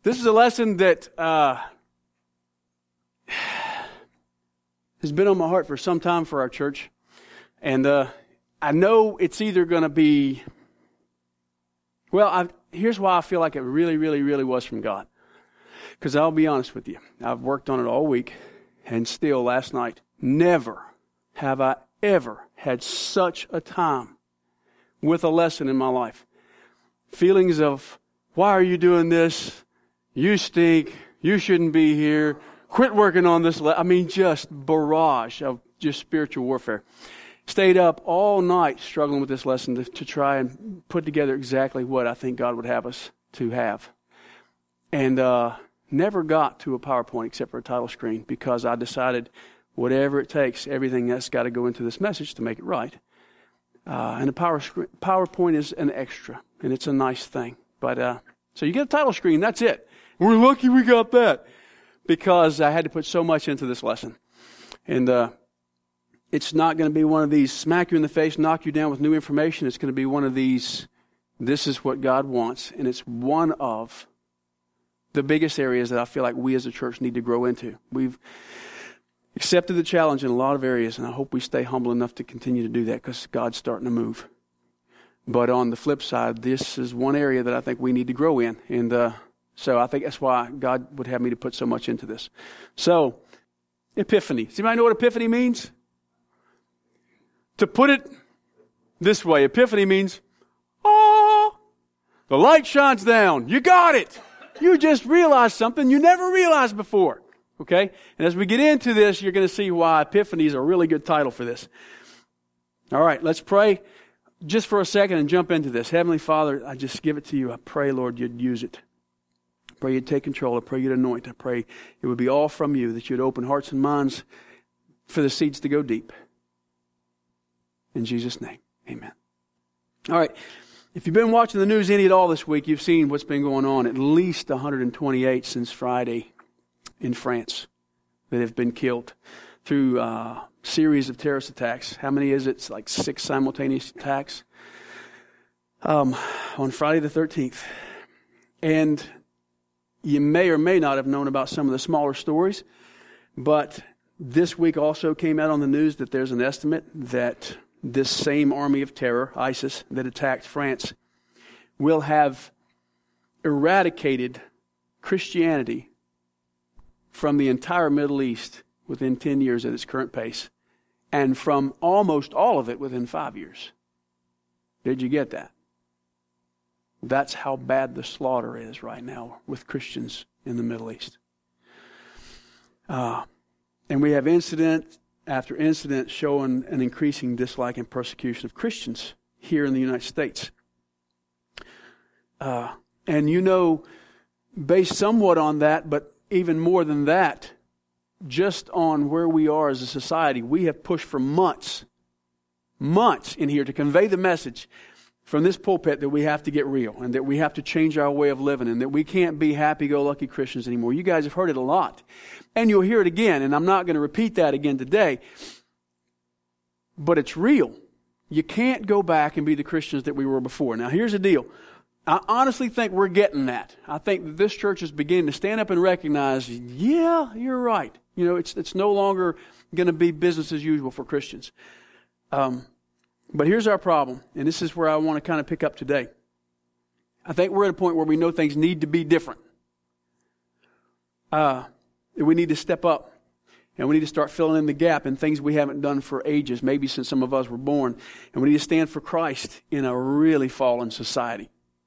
This is a lesson that has been on my heart for some time for our church. And I know it's either going to be, here's why I feel like it really, really, really was from God. Because I'll be honest with you, I've worked on it all week, and still last night, never have I ever had such a time with a lesson in my life. Feelings of, why are you doing this? You stink. You shouldn't be here. Quit working on this. Just barrage of just spiritual warfare. Stayed up all night struggling with this lesson to try and put together exactly what I think God would have us to have. And never got to a PowerPoint except for a title screen, because I decided whatever it takes, everything that's got to go into this message to make it right. And the PowerPoint is an extra, and it's a nice thing. But so you get a title screen, that's it. We're lucky we got that, because I had to put so much into this lesson. And it's not going to be one of these smack you in the face, knock you down with new information. It's going to be one of these, this is what God wants. And it's one of the biggest areas that I feel like we as a church need to grow into. We've accepted the challenge in a lot of areas, and I hope we stay humble enough to continue to do that, because God's starting to move. But on the flip side, this is one area that I think we need to grow in. And so I think that's why God would have me to put so much into this. So, Epiphany. Does anybody know what Epiphany means? To put it this way, Epiphany means, oh, the light shines down. You got it. You just realized something you never realized before. Okay? And as we get into this, you're going to see why Epiphany is a really good title for this. All right, let's pray just for a second and jump into this. Heavenly Father, I just give it to you. I pray, Lord, you'd use it. I pray you'd take control. I pray you'd anoint. I pray it would be all from you, that you'd open hearts and minds for the seeds to go deep. In Jesus' name, amen. All right. If you've been watching the news any at all this week, you've seen what's been going on. At least 128 since Friday in France that have been killed through a series of terrorist attacks. How many is it? It's like 6 simultaneous attacks on Friday the 13th. And you may or may not have known about some of the smaller stories, but this week also came out on the news that there's an estimate that this same army of terror, ISIS, that attacked France, will have eradicated Christianity from the entire Middle East within 10 years at its current pace, and from almost all of it within 5 years. Did you get that? That's how bad the slaughter is right now with Christians in the Middle East. And we have incident after incident showing an increasing dislike and persecution of Christians here in the United States. And based somewhat on that, but even more than that, just on where we are as a society, we have pushed for months in here to convey the message from this pulpit that we have to get real, and that we have to change our way of living, and that we can't be happy-go-lucky Christians anymore. You guys have heard it a lot. And you'll hear it again, and I'm not going to repeat that again today. But it's real. You can't go back and be the Christians that we were before. Now, here's the deal. I honestly think we're getting that. I think that this church is beginning to stand up and recognize, yeah, you're right. It's no longer going to be business as usual for Christians. But here's our problem, and this is where I want to kind of pick up today. I think we're at a point where we know things need to be different. We need to step up, and we need to start filling in the gap in things we haven't done for ages, maybe since some of us were born. And we need to stand for Christ in a really fallen society.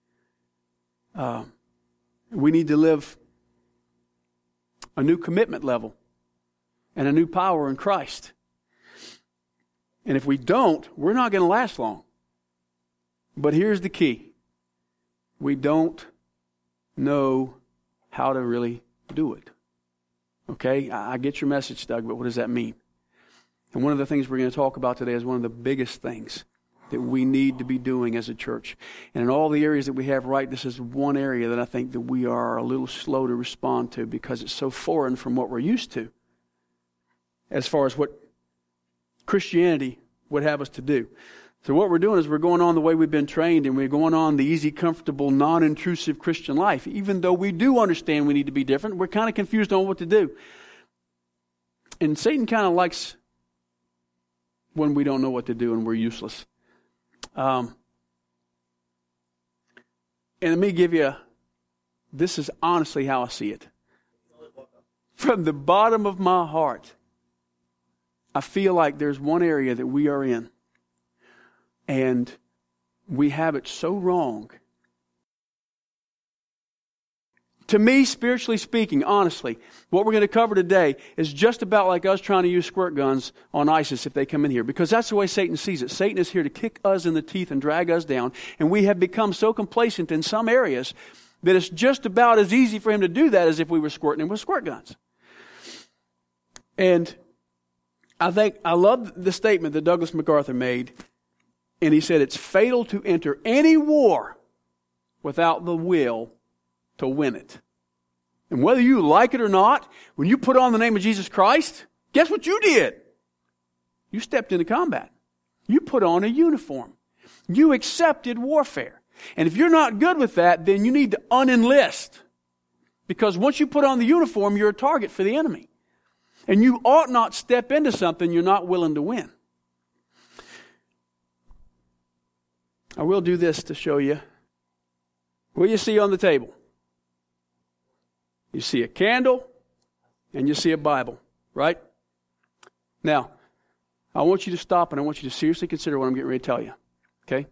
We need to live a new commitment level and a new power in Christ. And if we don't, we're not going to last long. But here's the key. We don't know how to really do it. Okay? I get your message, Doug, but what does that mean? And one of the things we're going to talk about today is one of the biggest things that we need to be doing as a church. And in all the areas that we have right, this is one area that I think that we are a little slow to respond to, because it's so foreign from what we're used to as far as what Christianity would have us to do. So what we're doing is we're going on the way we've been trained, and we're going on the easy, comfortable, non-intrusive Christian life. Even though we do understand we need to be different, we're kind of confused on what to do. And Satan kind of likes when we don't know what to do and we're useless. And let me give you, this is honestly how I see it. From the bottom of my heart, I feel like there's one area that we are in, and we have it so wrong. To me, spiritually speaking, honestly, what we're going to cover today is just about like us trying to use squirt guns on ISIS if they come in here. Because that's the way Satan sees it. Satan is here to kick us in the teeth and drag us down. And we have become so complacent in some areas that it's just about as easy for him to do that as if we were squirting him with squirt guns. And I love the statement that Douglas MacArthur made. And he said, it's fatal to enter any war without the will to win it. And whether you like it or not, when you put on the name of Jesus Christ, guess what you did? You stepped into combat. You put on a uniform. You accepted warfare. And if you're not good with that, then you need to unenlist. Because once you put on the uniform, you're a target for the enemy. And you ought not step into something you're not willing to win. I will do this to show you. What do you see on the table? You see a candle and you see a Bible, right? Now, I want you to stop and I want you to seriously consider what I'm getting ready to tell you. Okay?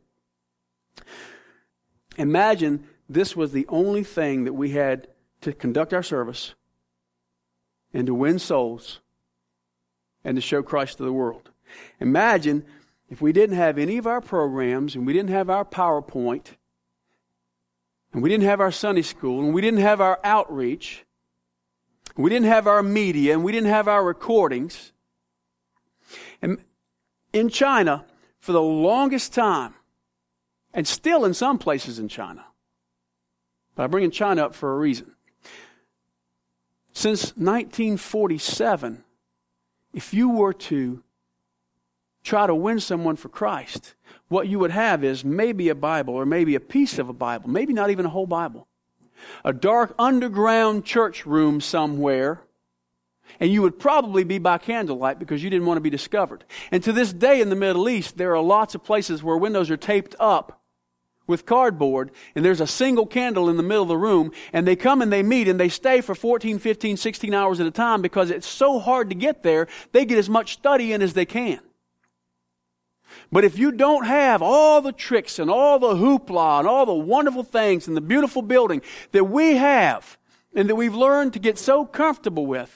Imagine this was the only thing that we had to conduct our service and to win souls and to show Christ to the world. Imagine if we didn't have any of our programs and we didn't have our PowerPoint and we didn't have our Sunday school, and we didn't have our outreach, we didn't have our media, and we didn't have our recordings. And in China, for the longest time, and still in some places in China, but I'm bringing China up for a reason. Since 1947, if you were to try to win someone for Christ, what you would have is maybe a Bible or maybe a piece of a Bible, maybe not even a whole Bible. A dark underground church room somewhere, and you would probably be by candlelight because you didn't want to be discovered. And to this day in the Middle East, there are lots of places where windows are taped up with cardboard, and there's a single candle in the middle of the room, and they come and they meet and they stay for 14, 15, 16 hours at a time because it's so hard to get there, they get as much study in as they can. But if you don't have all the tricks and all the hoopla and all the wonderful things and the beautiful building that we have and that we've learned to get so comfortable with,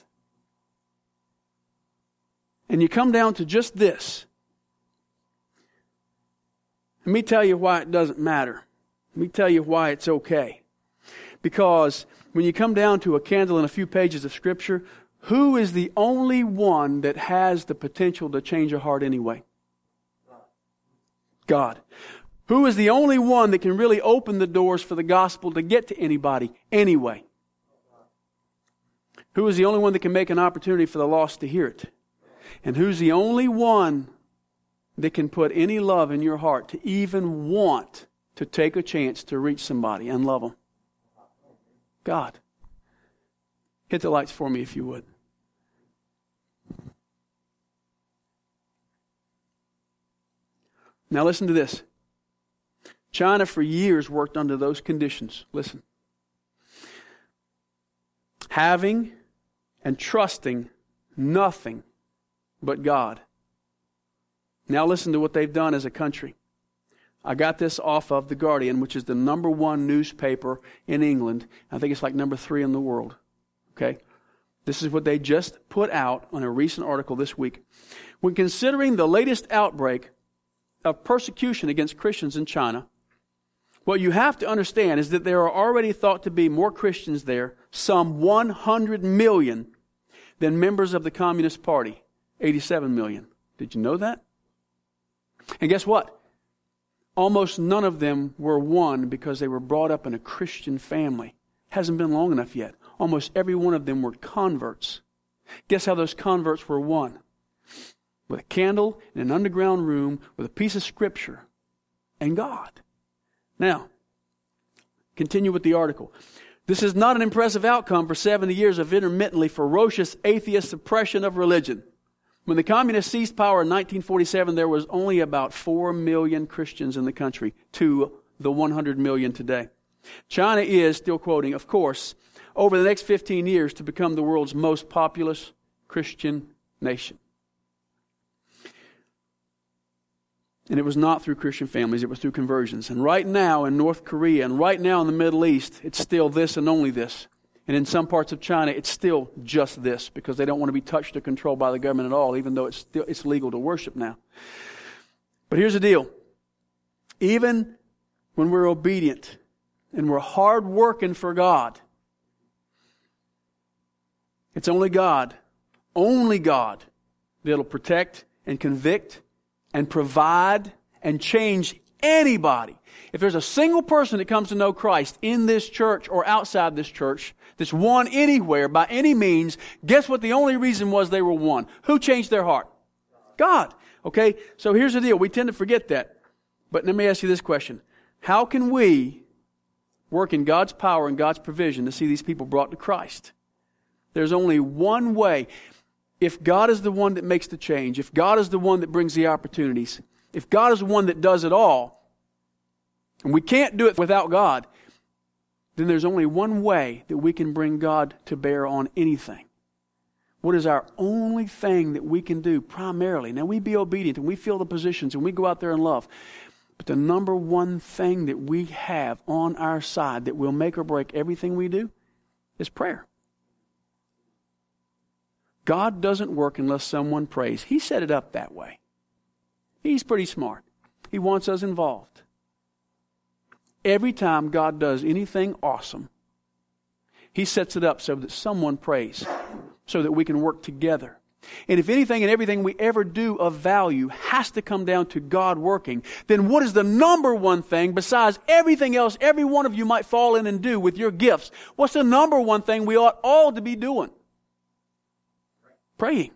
and you come down to just this, let me tell you why it doesn't matter. Let me tell you why it's okay. Because when you come down to a candle and a few pages of Scripture, who is the only one that has the potential to change a heart anyway? God. Who is the only one that can really open the doors for the gospel to get to anybody anyway? Who is the only one that can make an opportunity for the lost to hear it? And who's the only one that can put any love in your heart to even want to take a chance to reach somebody and love them? God. Hit the lights for me if you would. Now listen to this. China for years worked under those conditions. Listen. Having and trusting nothing but God. Now listen to what they've done as a country. I got this off of The Guardian, which is the #1 newspaper in England. I think it's like #3 in the world. Okay? This is what they just put out on a recent article this week. When considering the latest outbreak of persecution against Christians in China, what you have to understand is that there are already thought to be more Christians there, some 100 million, than members of the Communist Party, 87 million. Did you know that? And guess what? Almost none of them were won because they were brought up in a Christian family. Hasn't been long enough yet. Almost every one of them were converts. Guess how those converts were won? with a candle in an underground room with a piece of Scripture and God. Now, continue with the article. This is not an impressive outcome for 70 years of intermittently ferocious atheist suppression of religion. When the communists seized power in 1947, there was only about 4 million Christians in the country to the 100 million today. China is, still quoting, of course, over the next 15 years to become the world's most populous Christian nation. And it was not through Christian families, it was through conversions. And right now in North Korea and right now in the Middle East, it's still this and only this. And in some parts of China, it's still just this because they don't want to be touched or controlled by the government at all, even though it's legal to worship now. But here's the deal. Even when we're obedient and we're hard working for God, it's only God that'll protect and convict and provide and change anybody. If there's a single person that comes to know Christ in this church or outside this church, that's won anywhere by any means, guess what the only reason was they were won? Who changed their heart? God. Okay, so here's the deal. We tend to forget that. But let me ask you this question. How can we work in God's power and God's provision to see these people brought to Christ? There's only one way. If God is the one that makes the change, if God is the one that brings the opportunities, if God is the one that does it all, and we can't do it without God, then there's only one way that we can bring God to bear on anything. What is our only thing that we can do primarily? Now we be obedient and we fill the positions and we go out there and love. But the number one thing that we have on our side that will make or break everything we do is prayer. God doesn't work unless someone prays. He set it up that way. He's pretty smart. He wants us involved. Every time God does anything awesome, He sets it up so that someone prays, so that we can work together. And if anything and everything we ever do of value has to come down to God working, then what is the number one thing besides everything else every one of you might fall in and do with your gifts? What's the number one thing we ought all to be doing? Praying.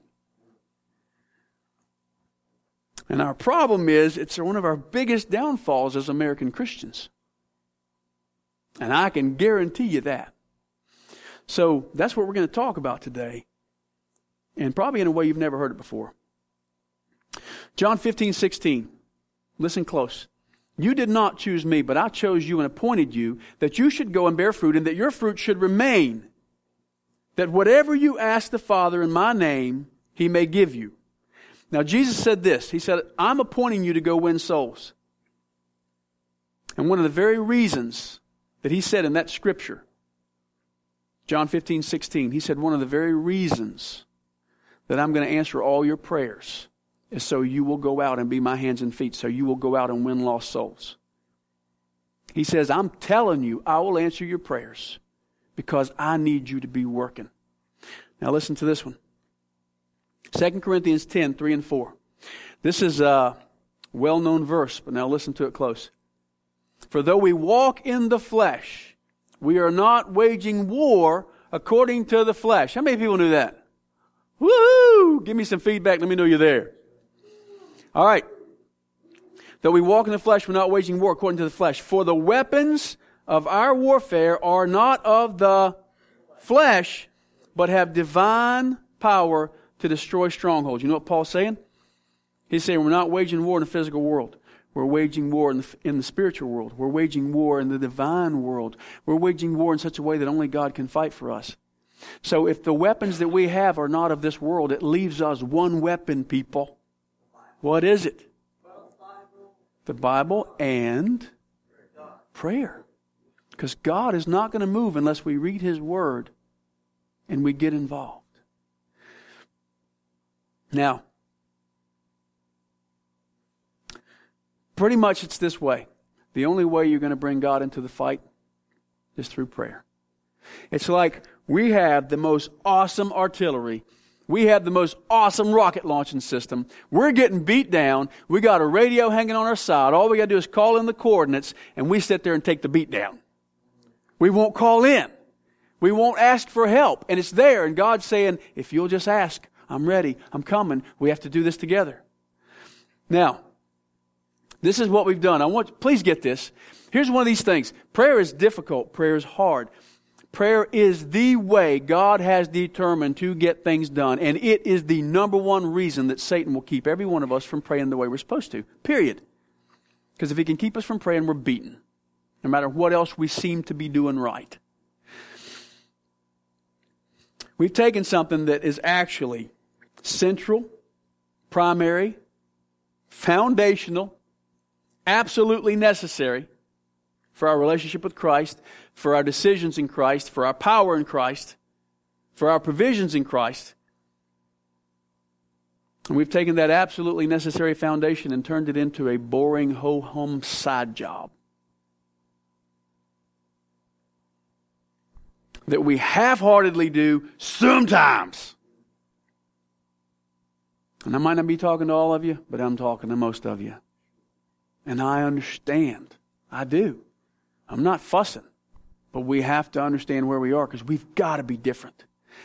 And our problem is, it's one of our biggest downfalls as American Christians. And I can guarantee you that. So that's what we're going to talk about today. And probably in a way you've never heard it before. John 15:16. Listen close. You did not choose me, but I chose you and appointed you that you should go and bear fruit and that your fruit should remain. That whatever you ask the Father in my name, He may give you. Now Jesus said this. He said, I'm appointing you to go win souls. And one of the very reasons that He said in that scripture, John 15:16, He said one of the very reasons that I'm going to answer all your prayers is so you will go out and be my hands and feet, so you will go out and win lost souls. He says, I'm telling you, I will answer your prayers because I need you to be working. Now listen to this one. 2 Corinthians 10, 3 and 4. This is a well-known verse, but now listen to it close. For though we walk in the flesh, we are not waging war according to the flesh. How many people knew that? Woo! Give me some feedback. Let me know you're there. All right. Though we walk in the flesh, we're not waging war according to the flesh. For the weapons of our warfare are not of the flesh, but have divine power to destroy strongholds. You know what Paul's saying? He's saying we're not waging war in the physical world. We're waging war in the spiritual world. We're waging war in the divine world. We're waging war in such a way that only God can fight for us. So if the weapons that we have are not of this world, it leaves us one weapon, people. What is it? The Bible and prayer. Because God is not going to move unless we read His Word and we get involved. Now, pretty much it's this way. The only way you're going to bring God into the fight is through prayer. It's like we have the most awesome artillery. We have the most awesome rocket launching system. We're getting beat down. We got a radio hanging on our side. All we got to do is call in the coordinates, and we sit there and take the beat down. We won't call in. We won't ask for help. And it's there, and God's saying, if you'll just ask, I'm ready. I'm coming. We have to do this together. Now, this is what we've done. Please get this. Here's one of these things. Prayer is difficult. Prayer is hard. Prayer is the way God has determined to get things done. And it is the number one reason that Satan will keep every one of us from praying the way we're supposed to. Period. Because if he can keep us from praying, we're beaten. No matter what else we seem to be doing right. We've taken something that is actually central, primary, foundational, absolutely necessary for our relationship with Christ, for our decisions in Christ, for our power in Christ, for our provisions in Christ. And we've taken that absolutely necessary foundation and turned it into a boring ho-hum side job that we half-heartedly do sometimes. And I might not be talking to all of you, but I'm talking to most of you. And I understand. I do. I'm not fussing. But we have to understand where we are because we've got to be different.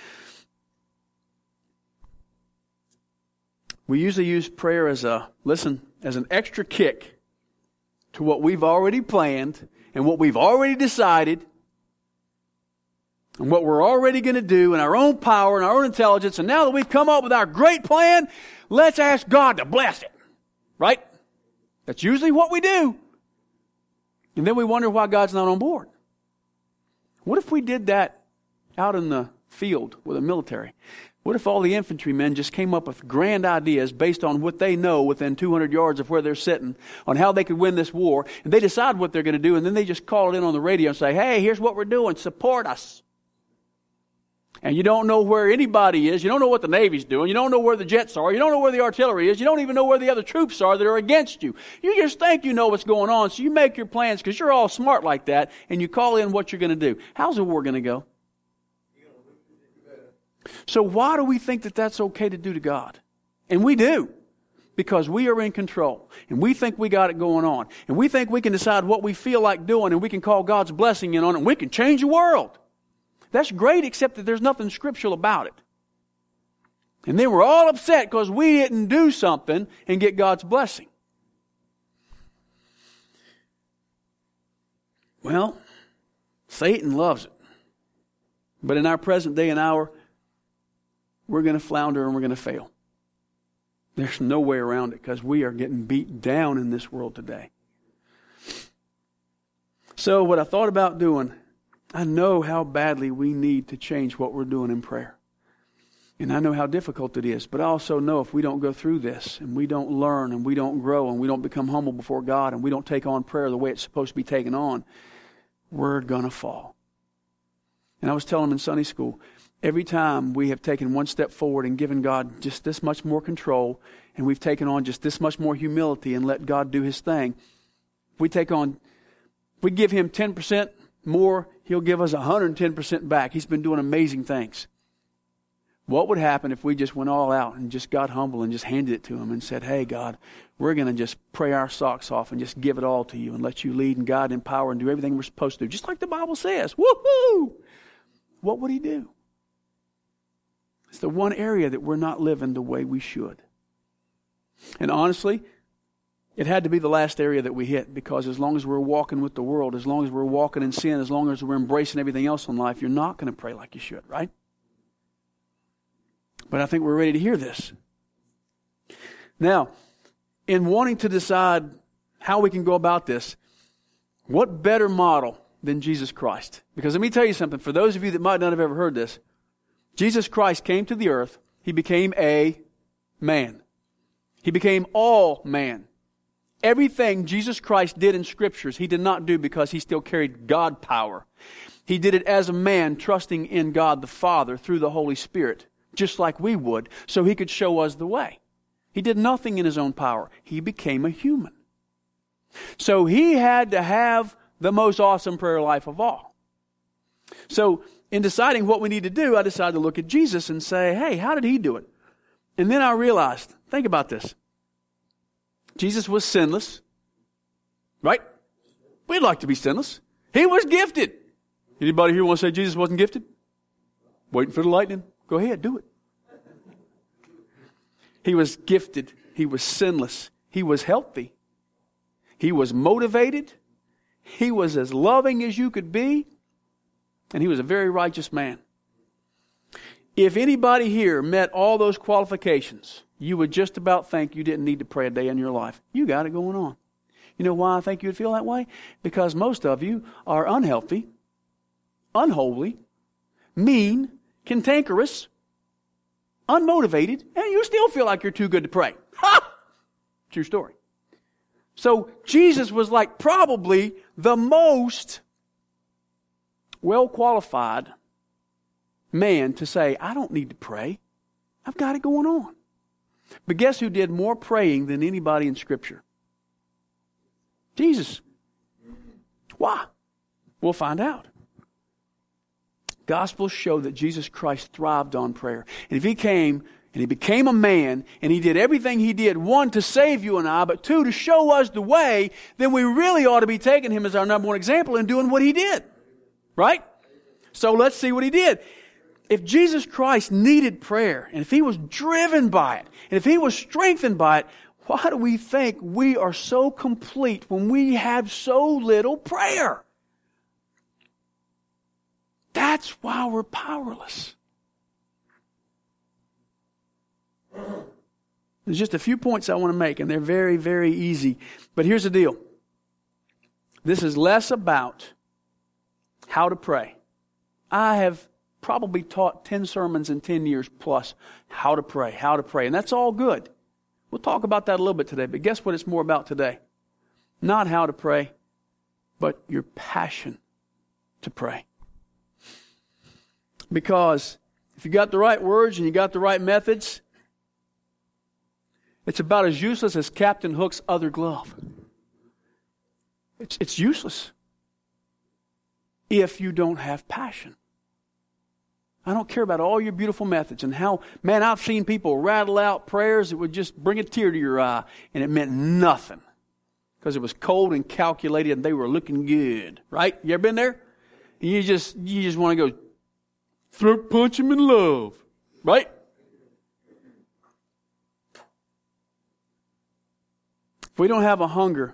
We usually use prayer as an extra kick to what we've already planned and what we've already decided and what we're already going to do in our own power and our own intelligence. And now that we've come up with our great plan, let's ask God to bless it. Right? That's usually what we do. And then we wonder why God's not on board. What if we did that out in the field with the military? What if all the infantrymen just came up with grand ideas based on what they know within 200 yards of where they're sitting on how they could win this war, and they decide what they're going to do, and then they just call it in on the radio and say, hey, here's what we're doing, support us. And you don't know where anybody is, you don't know what the Navy's doing, you don't know where the jets are, you don't know where the artillery is, you don't even know where the other troops are that are against you. You just think you know what's going on, so you make your plans because you're all smart like that, and you call in what you're going to do. How's the war going to go? So why do we think that that's okay to do to God? And we do. Because we are in control. And we think we got it going on. And we think we can decide what we feel like doing, and we can call God's blessing in on it, and we can change the world. That's great, except that there's nothing scriptural about it. And then we're all upset because we didn't do something and get God's blessing. Well, Satan loves it. But in our present day and hour, we're going to flounder and we're going to fail. There's no way around it because we are getting beat down in this world today. So what I thought about doing, I know how badly we need to change what we're doing in prayer. And I know how difficult it is. But I also know if we don't go through this and we don't learn and we don't grow and we don't become humble before God and we don't take on prayer the way it's supposed to be taken on, we're going to fall. And I was telling them in Sunday school, every time we have taken one step forward and given God just this much more control, and we've taken on just this much more humility and let God do His thing, we give Him 10% more, He'll give us 110% back. He's been doing amazing things. What would happen if we just went all out and just got humble and just handed it to Him and said, hey, God, we're going to just pray our socks off and just give it all to You and let You lead and guide and empower and do everything we're supposed to do, just like the Bible says. Woohoo! What would He do? It's the one area that we're not living the way we should. And honestly, it had to be the last area that we hit, because as long as we're walking with the world, as long as we're walking in sin, as long as we're embracing everything else in life, you're not going to pray like you should, right? But I think we're ready to hear this. Now, in wanting to decide how we can go about this, what better model than Jesus Christ? Because let me tell you something, for those of you that might not have ever heard this, Jesus Christ came to the earth. He became a man. He became all man. Everything Jesus Christ did in Scriptures, He did not do because He still carried God power. He did it as a man, trusting in God the Father through the Holy Spirit, just like we would, so He could show us the way. He did nothing in His own power. He became a human. So He had to have the most awesome prayer life of all. So in deciding what we need to do, I decided to look at Jesus and say, hey, how did He do it? And then I realized, think about this. Jesus was sinless, right? We'd like to be sinless. He was gifted. Anybody here want to say Jesus wasn't gifted? Waiting for the lightning? Go ahead, do it. He was gifted. He was sinless. He was healthy. He was motivated. He was as loving as you could be. And he was a very righteous man. If anybody here met all those qualifications, you would just about think you didn't need to pray a day in your life. You got it going on. You know why I think you would feel that way? Because most of you are unhealthy, unholy, mean, cantankerous, unmotivated, and you still feel like you're too good to pray. Ha! True story. So Jesus was like probably the most well-qualified man to say, I don't need to pray. I've got it going on. But guess who did more praying than anybody in Scripture? Jesus. Why? We'll find out. Gospels show that Jesus Christ thrived on prayer. And if He came and He became a man and He did everything He did, one, to save you and I, but two, to show us the way, then we really ought to be taking Him as our number one example and doing what He did. Right? So let's see what He did. If Jesus Christ needed prayer, and if He was driven by it, and if He was strengthened by it, why do we think we are so complete when we have so little prayer? That's why we're powerless. There's just a few points I want to make, and they're very, very easy. But here's the deal. This is less about how to pray. I have probably taught 10 sermons in 10 years plus how to pray. And that's all good. We'll talk about that a little bit today. But guess what it's more about today? Not how to pray, but your passion to pray. Because if you got the right words and you got the right methods, it's about as useless as Captain Hook's other glove. It's useless if you don't have passion. I don't care about all your beautiful methods and how, man, I've seen people rattle out prayers that would just bring a tear to your eye, and it meant nothing because it was cold and calculated and they were looking good, right? You ever been there? And you just want to go throat punch him in love, right? If we don't have a hunger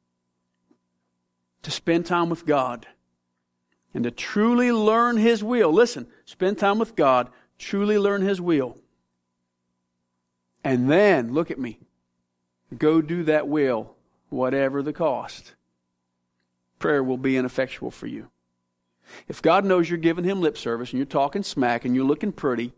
to spend time with God and to truly learn His will, listen, spend time with God, truly learn His will, and then, look at me, go do that will, whatever the cost. Prayer will be ineffectual for you. If God knows you're giving Him lip service and you're talking smack and you're looking pretty,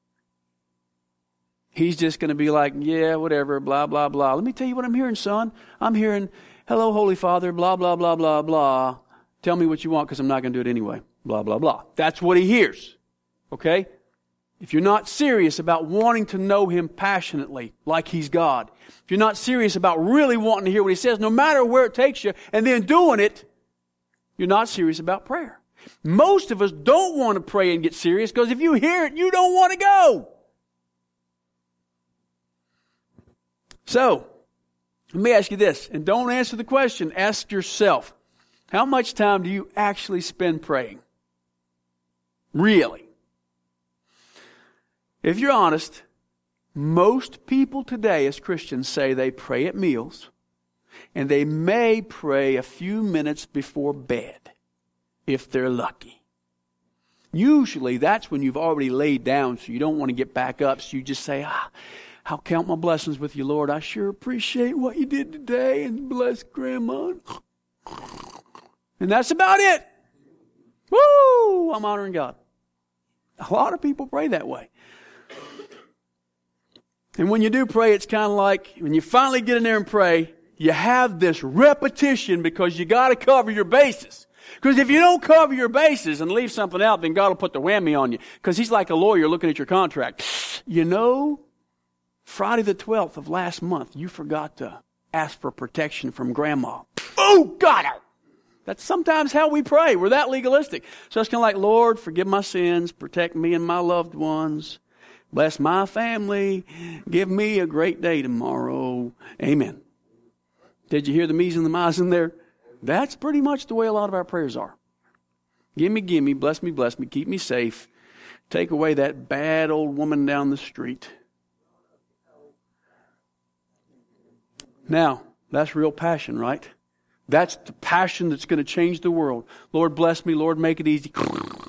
He's just going to be like, yeah, whatever, blah, blah, blah. Let me tell you what I'm hearing, son. I'm hearing, hello, Holy Father, blah, blah, blah, blah, blah. Tell me what you want because I'm not going to do it anyway. Blah, blah, blah. That's what he hears. Okay? If you're not serious about wanting to know Him passionately, like He's God, if you're not serious about really wanting to hear what He says, no matter where it takes you, and then doing it, you're not serious about prayer. Most of us don't want to pray and get serious because if you hear it, you don't want to go. So, let me ask you this, and don't answer the question, ask yourself, how much time do you actually spend praying? Really? If you're honest, most people today as Christians say they pray at meals, and they may pray a few minutes before bed, if they're lucky. Usually that's when you've already laid down, so you don't want to get back up, so you just say, I'll count my blessings with you, Lord. I sure appreciate what you did today, and bless Grandma. And that's about it. Woo! I'm honoring God. A lot of people pray that way. And when you do pray, it's kind of like when you finally get in there and pray, you have this repetition because you got to cover your bases. Because if you don't cover your bases and leave something out, then God will put the whammy on you. Because He's like a lawyer looking at your contract. You know, Friday the 12th of last month, you forgot to ask for protection from Grandma. Oh, got her! That's sometimes how we pray. We're that legalistic. So it's kind of like, Lord, forgive my sins, protect me and my loved ones, bless my family, give me a great day tomorrow. Amen. Did you hear the me's and the my's in there? That's pretty much the way a lot of our prayers are. Give me, bless me, keep me safe. Take away that bad old woman down the street. Now, that's real passion, right? That's the passion that's going to change the world. Lord, bless me. Lord, make it easy.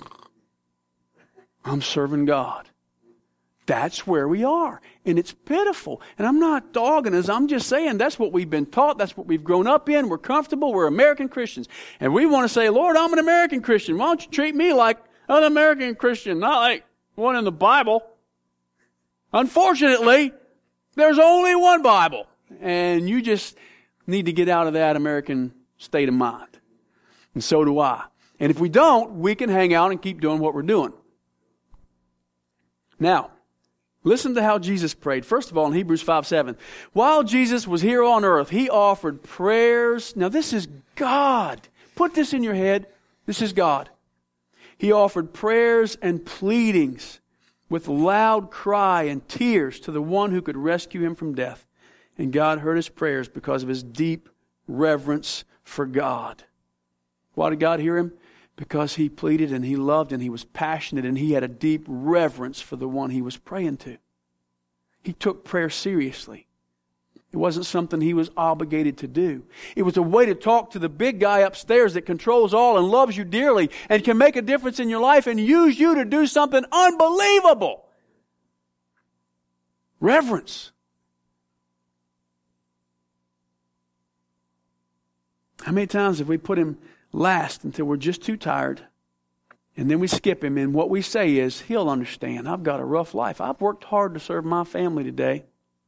I'm serving God. That's where we are. And it's pitiful. And I'm not dogging us. I'm just saying that's what we've been taught. That's what we've grown up in. We're comfortable. We're American Christians. And we want to say, Lord, I'm an American Christian. Why don't you treat me like an American Christian, not like one in the Bible? Unfortunately, there's only one Bible. And you just need to get out of that American state of mind. And so do I. And if we don't, we can hang out and keep doing what we're doing. Now, listen to how Jesus prayed. First of all, in Hebrews 5:7, while Jesus was here on earth, He offered prayers. Now, this is God. Put this in your head. This is God. He offered prayers and pleadings with loud cry and tears to the one who could rescue Him from death. And God heard His prayers because of His deep reverence for God. Why did God hear Him? Because He pleaded and He loved and He was passionate and He had a deep reverence for the one He was praying to. He took prayer seriously. It wasn't something He was obligated to do. It was a way to talk to the big guy upstairs that controls all and loves you dearly and can make a difference in your life and use you to do something unbelievable. Reverence. How many times have we put Him last until we're just too tired, and then we skip Him, and what we say is, He'll understand. I've got a rough life. I've worked hard to serve my family today.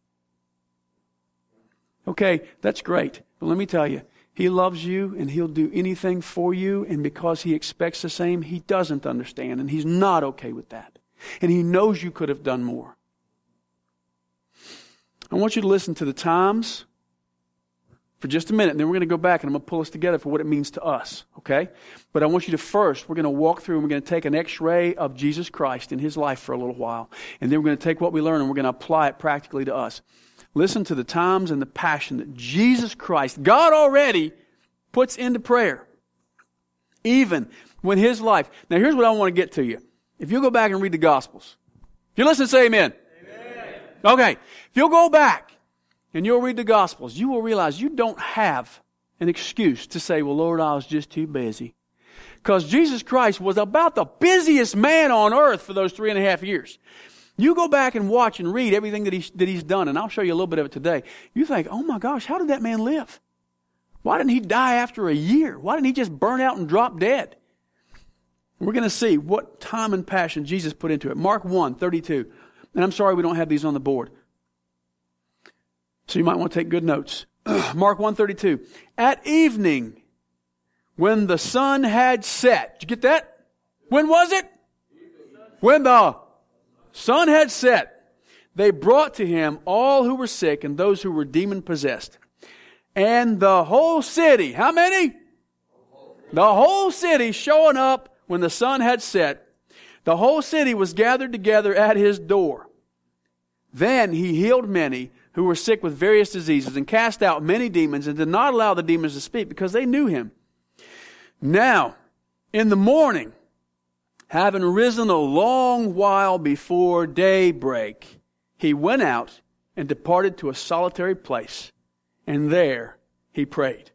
Okay, that's great. But let me tell you, He loves you, and He'll do anything for you, and because He expects the same, He doesn't understand, and He's not okay with that. And He knows you could have done more. I want you to listen to the times for just a minute, and then we're going to go back and I'm going to pull us together for what it means to us, okay? But I want you to first, we're going to walk through and we're going to take an x-ray of Jesus Christ in His life for a little while. And then we're going to take what we learn and we're going to apply it practically to us. Listen to the times and the passion that Jesus Christ, God already, puts into prayer. Even when His life. Now here's what I want to get to you. If you go back and read the Gospels. If you listen, say amen. Amen. Okay. If you'll go back and you'll read the Gospels, you will realize you don't have an excuse to say, well, Lord, I was just too busy. Because Jesus Christ was about the busiest man on earth for those 3.5 years. You go back and watch and read everything that He's done, and I'll show you a little bit of it today. You think, oh my gosh, how did that man live? Why didn't He die after a year? Why didn't He just burn out and drop dead? We're going to see what time and passion Jesus put into it. Mark 1:32. And I'm sorry we don't have these on the board. So you might want to take good notes. Mark 1:32. At evening, when the sun had set. Did you get that? When was it? When the sun had set. They brought to Him all who were sick and those who were demon-possessed. And the whole city, how many? The whole city showing up when the sun had set. The whole city was gathered together at His door. Then He healed many who were sick with various diseases and cast out many demons and did not allow the demons to speak because they knew Him. Now, in the morning, having risen a long while before daybreak, He went out and departed to a solitary place, and there He prayed.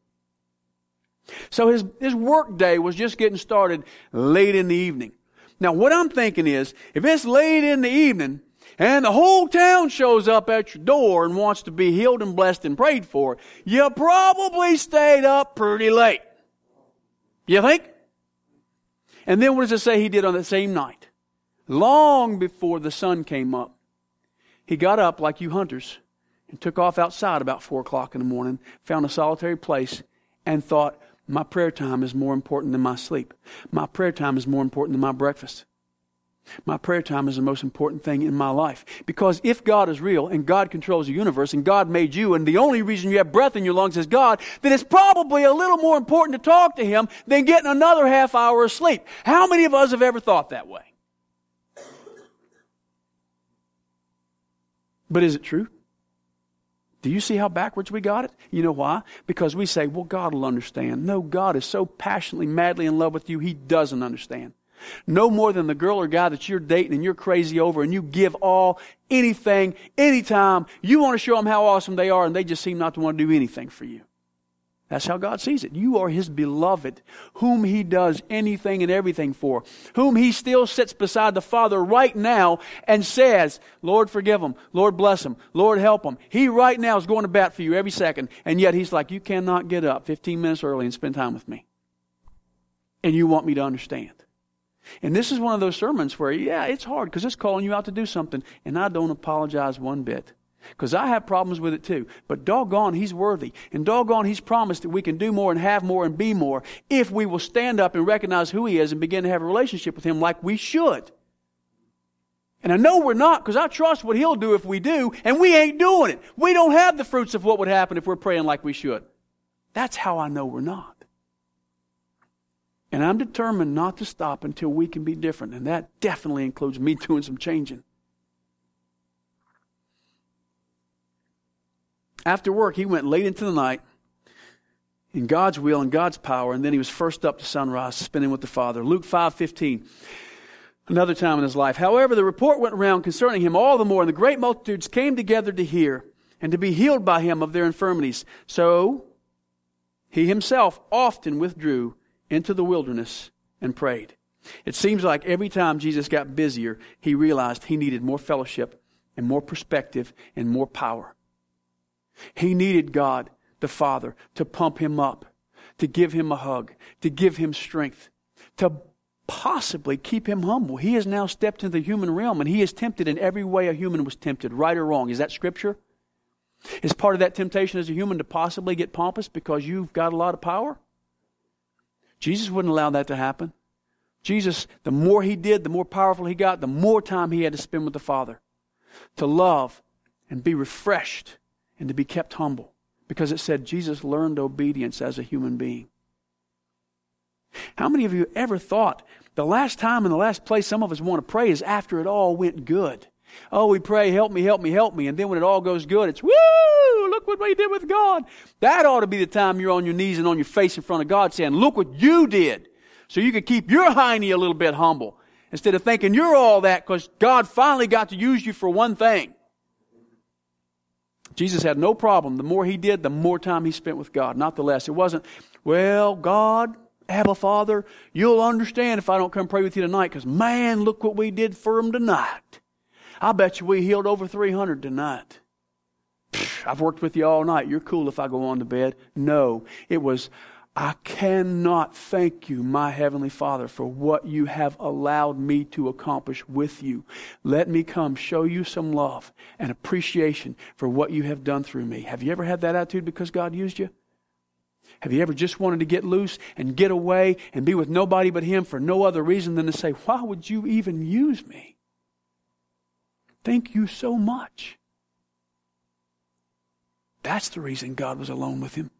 So his work day was just getting started late in the evening. Now, what I'm thinking is, if it's late in the evening, and the whole town shows up at your door and wants to be healed and blessed and prayed for, you probably stayed up pretty late. You think? And then what does it say He did on that same night? Long before the sun came up, He got up like you hunters and took off outside about 4 o'clock in the morning, found a solitary place, and thought, my prayer time is more important than my sleep. My prayer time is more important than my breakfast. My prayer time is the most important thing in my life. Because if God is real and God controls the universe and God made you and the only reason you have breath in your lungs is God, then it's probably a little more important to talk to Him than getting another half hour of sleep. How many of us have ever thought that way? But is it true? Do you see how backwards we got it? You know why? Because we say, well, God will understand. No, God is so passionately, madly in love with you, He doesn't understand. No more than the girl or guy that you're dating and you're crazy over and you give all, anything, anytime. You want to show them how awesome they are and they just seem not to want to do anything for you. That's how God sees it. You are His beloved, whom He does anything and everything for, whom He still sits beside the Father right now and says, Lord, forgive them. Lord, bless them. Lord, help them. He right now is going to bat for you every second. And yet He's like, you cannot get up 15 minutes early and spend time with me. And you want me to understand. And this is one of those sermons where, yeah, it's hard because it's calling you out to do something. And I don't apologize one bit. Because I have problems with it too. But doggone, He's worthy. And doggone, He's promised that we can do more and have more and be more if we will stand up and recognize who He is and begin to have a relationship with Him like we should. And I know we're not, because I trust what He'll do if we do, and we ain't doing it. We don't have the fruits of what would happen if we're praying like we should. That's how I know we're not. And I'm determined not to stop until we can be different. And that definitely includes me doing some changing. After work, he went late into the night in God's will and God's power, and then he was first up to sunrise, spending with the Father. Luke 5:15, another time in his life. However, the report went around concerning him all the more, and the great multitudes came together to hear and to be healed by him of their infirmities. So he himself often withdrew into the wilderness and prayed. It seems like every time Jesus got busier, he realized he needed more fellowship and more perspective and more power. He needed God, the Father, to pump him up, to give him a hug, to give him strength, to possibly keep him humble. He has now stepped into the human realm, and he is tempted in every way a human was tempted, right or wrong. Is that Scripture? Is part of that temptation as a human to possibly get pompous because you've got a lot of power? Jesus wouldn't allow that to happen. Jesus, the more he did, the more powerful he got, the more time he had to spend with the Father to love and be refreshed and to be kept humble. Because it said Jesus learned obedience as a human being. How many of you ever thought the last time and the last place some of us want to pray is after it all went good? Oh, we pray, help me, help me, help me. And then when it all goes good, it's, woo, look what we did with God. That ought to be the time you're on your knees and on your face in front of God saying, look what you did. So you can keep your hiney a little bit humble. Instead of thinking you're all that because God finally got to use you for one thing. Jesus had no problem. The more he did, the more time he spent with God, not the less. It wasn't, well, God, Abba Father, you'll understand if I don't come pray with you tonight because, man, look what we did for him tonight. I bet you we healed over 300 tonight. I've worked with you all night. You're cool if I go on to bed. No, it was, I cannot thank you, my Heavenly Father, for what you have allowed me to accomplish with you. Let me come show you some love and appreciation for what you have done through me. Have you ever had that attitude because God used you? Have you ever just wanted to get loose and get away and be with nobody but Him for no other reason than to say, why would you even use me? Thank you so much. That's the reason God was alone with him.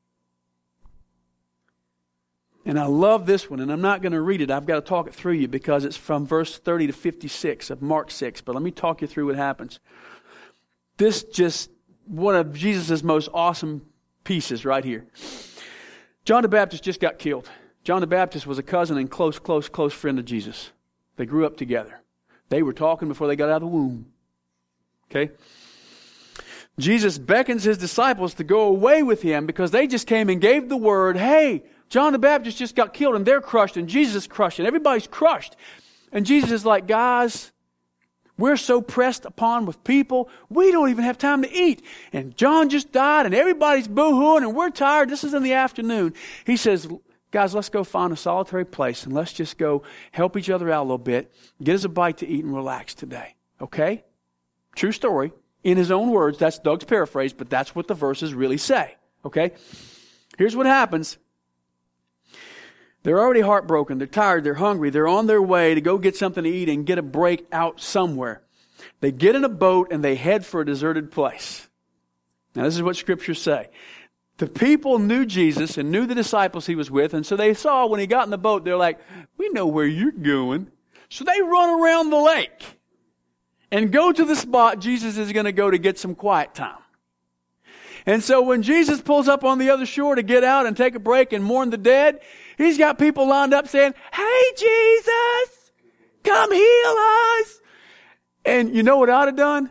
And I love this one, and I'm not going to read it. I've got to talk it through you because it's from verse 30 to 56 of Mark 6. But let me talk you through what happens. This just one of Jesus' most awesome pieces right here. John the Baptist just got killed. John the Baptist was a cousin and close friend of Jesus. They grew up together. They were talking before they got out of the womb. Okay? Jesus beckons his disciples to go away with him because they just came and gave the word, hey, John the Baptist just got killed and they're crushed and Jesus is crushed and everybody's crushed. And Jesus is like, guys, we're so pressed upon with people, we don't even have time to eat. And John just died and everybody's boo-hooing and we're tired. This is in the afternoon. He says, guys, let's go find a solitary place and let's just go help each other out a little bit. Get us a bite to eat and relax today. Okay? True story. In his own words, that's Doug's paraphrase, but that's what the verses really say. Okay? Here's what happens. They're already heartbroken. They're tired. They're hungry. They're on their way to go get something to eat and get a break out somewhere. They get in a boat and they head for a deserted place. Now, this is what scriptures say. The people knew Jesus and knew the disciples he was with, and so they saw when he got in the boat, they're like, we know where you're going. So they run around the lake and go to the spot Jesus is going to go to get some quiet time. And so when Jesus pulls up on the other shore to get out and take a break and mourn the dead, he's got people lined up saying, "Hey, Jesus, come heal us." And you know what I'd have done?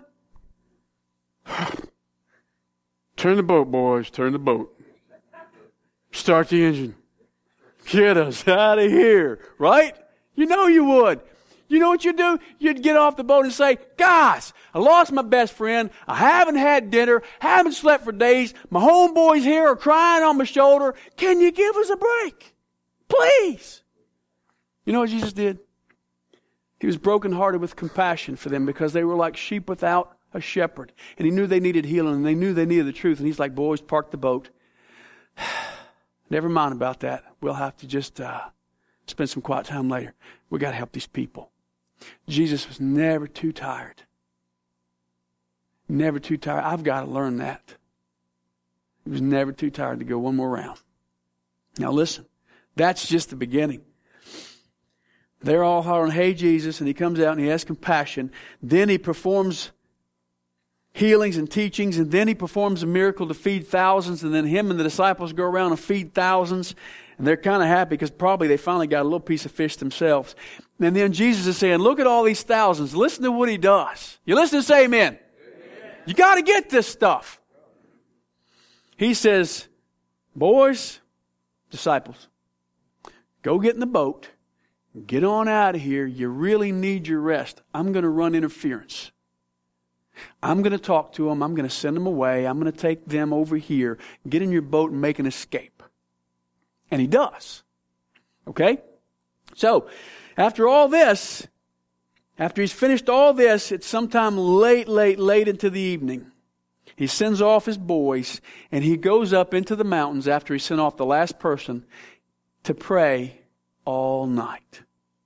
Turn the boat, boys. Turn the boat. Start the engine. Get us out of here. Right? You know you would. You know what you'd do? You'd get off the boat and say, "Guys, I lost my best friend. I haven't had dinner. Haven't slept for days. My homeboys here are crying on my shoulder. Can you give us a break? Please." You know what Jesus did? He was brokenhearted with compassion for them because they were like sheep without a shepherd. And he knew they needed healing and they knew they needed the truth. And he's like, "Boys, park the boat. Never mind about that. We'll have to just spend some quiet time later. We got to help these people." Jesus was never too tired. Never too tired. I've got to learn that. He was never too tired to go one more round. Now listen, that's just the beginning. They're all hollering, "Hey, Jesus," and he comes out and he has compassion. Then he performs healings and teachings, and then he performs a miracle to feed thousands, and then him and the disciples go around and feed thousands. And they're kind of happy because probably they finally got a little piece of fish themselves. And then Jesus is saying, "Look at all these thousands. Listen to what he does." You listen and say amen. Amen. You got to get this stuff. He says, "Boys, disciples, go get in the boat. Get on out of here. You really need your rest. I'm going to run interference. I'm going to talk to them. I'm going to send them away. I'm going to take them over here. Get in your boat and make an escape." And he does. Okay? So, after all this, after he's finished all this, it's sometime late into the evening. He sends off his boys, and he goes up into the mountains after he sent off the last person to pray all night.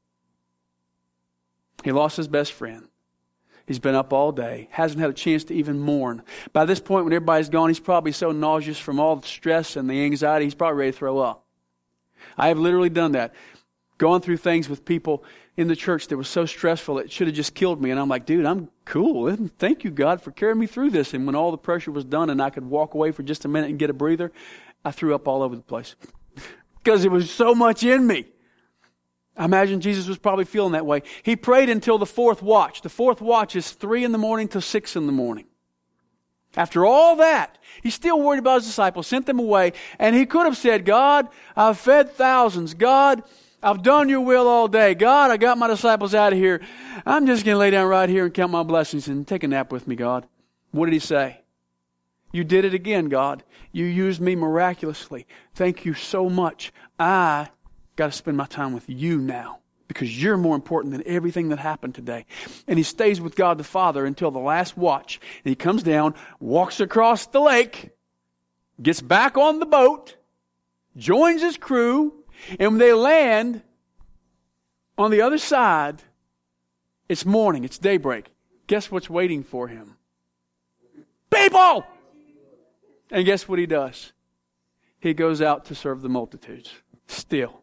He lost his best friend. He's been up all day, hasn't had a chance to even mourn. By this point, when everybody's gone, he's probably so nauseous from all the stress and the anxiety, he's probably ready to throw up. I have literally done that. Gone through things with people in the church that was so stressful it should have just killed me. And I'm like, "Dude, I'm cool. Thank you, God, for carrying me through this." And when all the pressure was done and I could walk away for just a minute and get a breather, I threw up all over the place. Because it was so much in me. I imagine Jesus was probably feeling that way. He prayed until the fourth watch. The fourth watch is 3 a.m. to 6 a.m. After all that, he's still worried about his disciples, sent them away, and he could have said, "God, I've fed thousands. God, I've done your will all day. God, I got my disciples out of here. I'm just going to lay down right here and count my blessings and take a nap with me, God." What did he say? "You did it again, God. You used me miraculously. Thank you so much. I got to spend my time with you now because you're more important than everything that happened today." And he stays with God the Father until the last watch. And he comes down, walks across the lake, gets back on the boat, joins his crew, and when they land on the other side, it's morning, it's daybreak. Guess what's waiting for him? People! And guess what he does? He goes out to serve the multitudes. Still.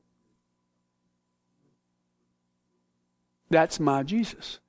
That's my Jesus.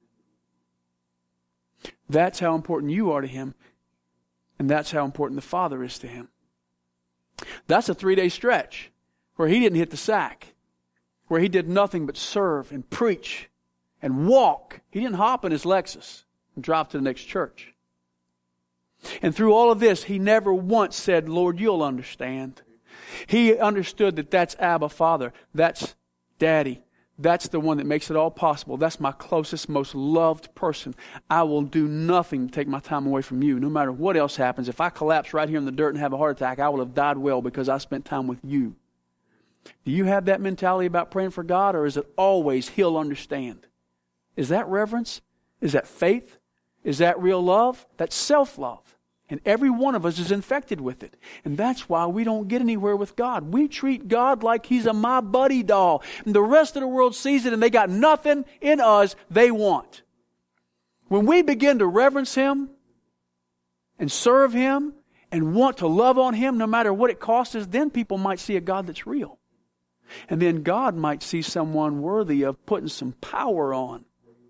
That's how important you are to him. And that's how important the Father is to him. That's a 3-day stretch where he didn't hit the sack. Where he did nothing but serve and preach and walk. He didn't hop in his Lexus and drive to the next church. And through all of this, he never once said, "Lord, you'll understand." He understood that that's Abba Father. That's Daddy. That's the one that makes it all possible. That's my closest, most loved person. I will do nothing to take my time away from you. No matter what else happens. If I collapse right here in the dirt and have a heart attack, I will have died well because I spent time with you. Do you have that mentality about praying for God, or is it always he'll understand? Is that reverence? Is that faith? Is that real love? That's self-love. And every one of us is infected with it. And that's why we don't get anywhere with God. We treat God like he's a my buddy doll. And the rest of the world sees it and they got nothing in us they want. When we begin to reverence him and serve him and want to love on him no matter what it costs us, then people might see a God that's real. And then God might see someone worthy of putting some power on,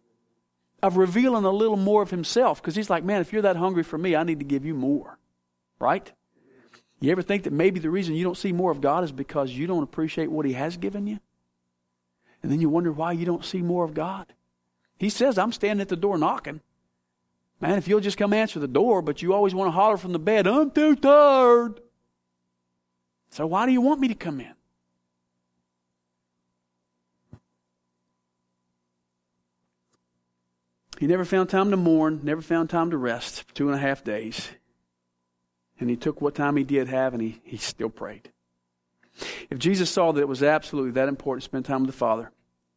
of revealing a little more of himself. Because he's like, man, if you're that hungry for me, I need to give you more. right? You ever think that maybe the reason you don't see more of God is because you don't appreciate what He has given you? And then you wonder why you don't see more of God. He says, I'm standing at the door knocking. Man, if you'll just come answer the door, but you always want to holler from the bed, I'm too tired. So why do you want me to come in? He never found time to mourn, never found time to rest for 2.5 days. And He took what time He did have, and he still prayed. If Jesus saw that it was absolutely that important to spend time with the Father,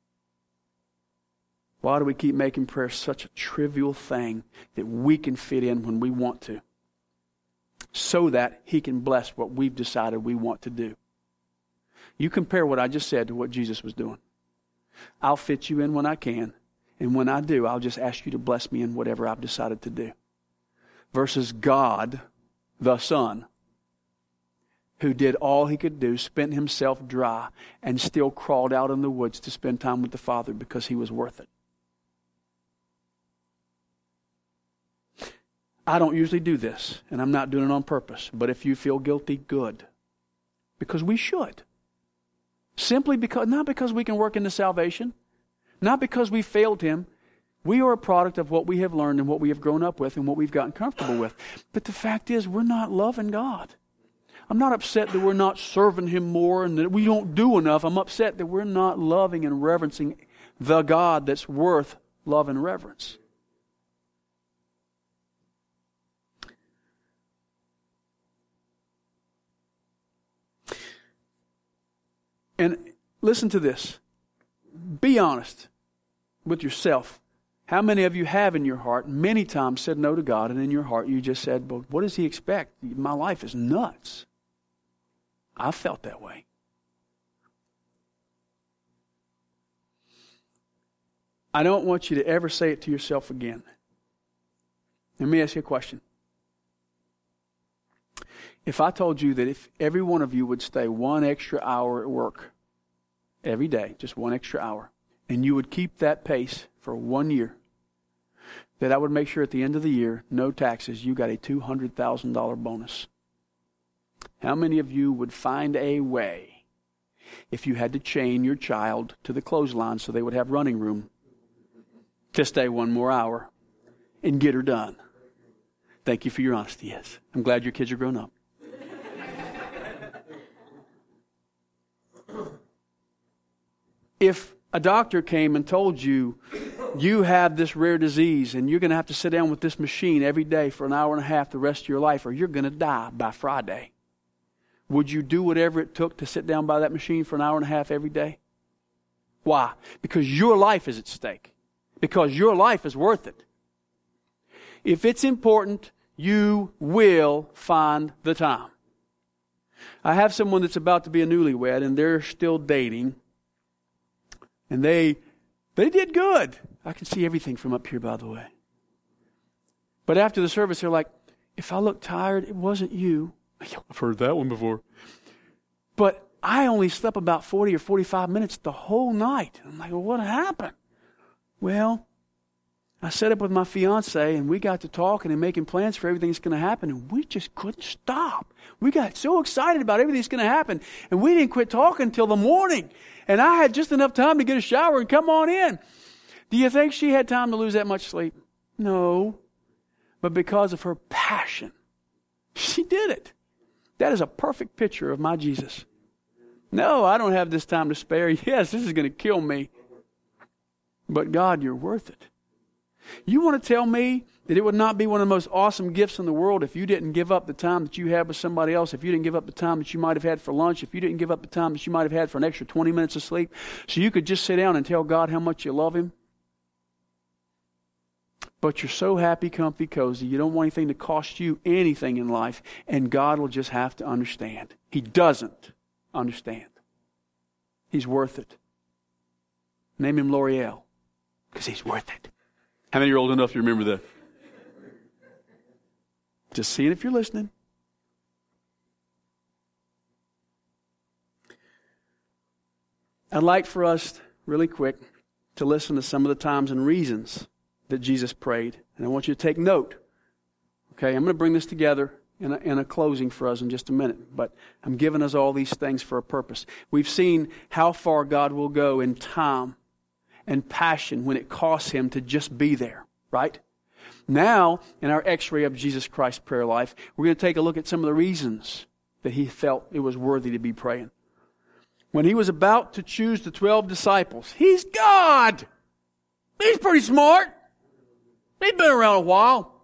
why do we keep making prayer such a trivial thing that we can fit in when we want to, so that He can bless what we've decided we want to do? You compare what I just said to what Jesus was doing. I'll fit you in when I can, and when I do, I'll just ask you to bless me in whatever I've decided to do. Versus God, the Son, who did all He could do, spent Himself dry, and still crawled out in the woods to spend time with the Father because He was worth it. I don't usually do this, and I'm not doing it on purpose. But if you feel guilty, good. Because we should. Simply because, not because we can work into salvation, not because we failed Him. We are a product of what we have learned and what we have grown up with and what we've gotten comfortable with. But the fact is, we're not loving God. I'm not upset that we're not serving Him more and that we don't do enough. I'm upset that we're not loving and reverencing the God that's worth love and reverence. And listen to this. Be honest with yourself. How many of you have in your heart many times said no to God, and in your heart you just said, but what does He expect? My life is nuts. I felt that way. I don't want you to ever say it to yourself again. Let me ask you a question. If I told you that if every one of you would stay 1 extra hour at work every day, just 1 extra hour, and you would keep that pace for 1 year, that I would make sure at the end of the year, no taxes, you got a $200,000 bonus. How many of you would find a way, if you had to chain your child to the clothesline so they would have running room, to stay 1 more hour and get her done? Thank you for your honesty, yes. I'm glad your kids are grown up. If a doctor came and told you, you have this rare disease and you're going to have to sit down with this machine every day for 1.5 hours the rest of your life, or you're going to die by Friday, would you do whatever it took to sit down by that machine for 1.5 hours every day? Why? Because your life is at stake. Because your life is worth it. If it's important, you will find the time. I have someone that's about to be a newlywed and they're still dating. And they did good. I can see everything from up here, by the way. But after the service, they're like, if I look tired, it wasn't you. I've heard that one before. But I only slept about 40 or 45 minutes the whole night. I'm like, well, what happened? Well, I set up with my fiance and we got to talking and making plans for everything that's going to happen, and we just couldn't stop. We got so excited about everything that's going to happen, and we didn't quit talking until the morning. And I had just enough time to get a shower and come on in. Do you think she had time to lose that much sleep? No. But because of her passion, she did it. That is a perfect picture of my Jesus. No, I don't have this time to spare. Yes, this is going to kill me. But God, you're worth it. You want to tell me that it would not be one of the most awesome gifts in the world if you didn't give up the time that you had with somebody else, if you didn't give up the time that you might have had for lunch, if you didn't give up the time that you might have had for an extra 20 minutes of sleep, so you could just sit down and tell God how much you love Him? But you're so happy, comfy, cozy, you don't want anything to cost you anything in life, and God will just have to understand. He doesn't understand. He's worth it. Name Him L'Oreal, because He's worth it. How many are old enough to remember that? Just seeing if you're listening. I'd like for us, really quick, to listen to some of the times and reasons that Jesus prayed. And I want you to take note. Okay, I'm going to bring this together in a closing for us in just a minute. But I'm giving us all these things for a purpose. We've seen how far God will go in time and passion when it costs Him to just be there, right? Now, in our x-ray of Jesus Christ's prayer life, we're going to take a look at some of the reasons that He felt it was worthy to be praying. When He was about to choose the 12 disciples, He's God! He's pretty smart. He's been around a while.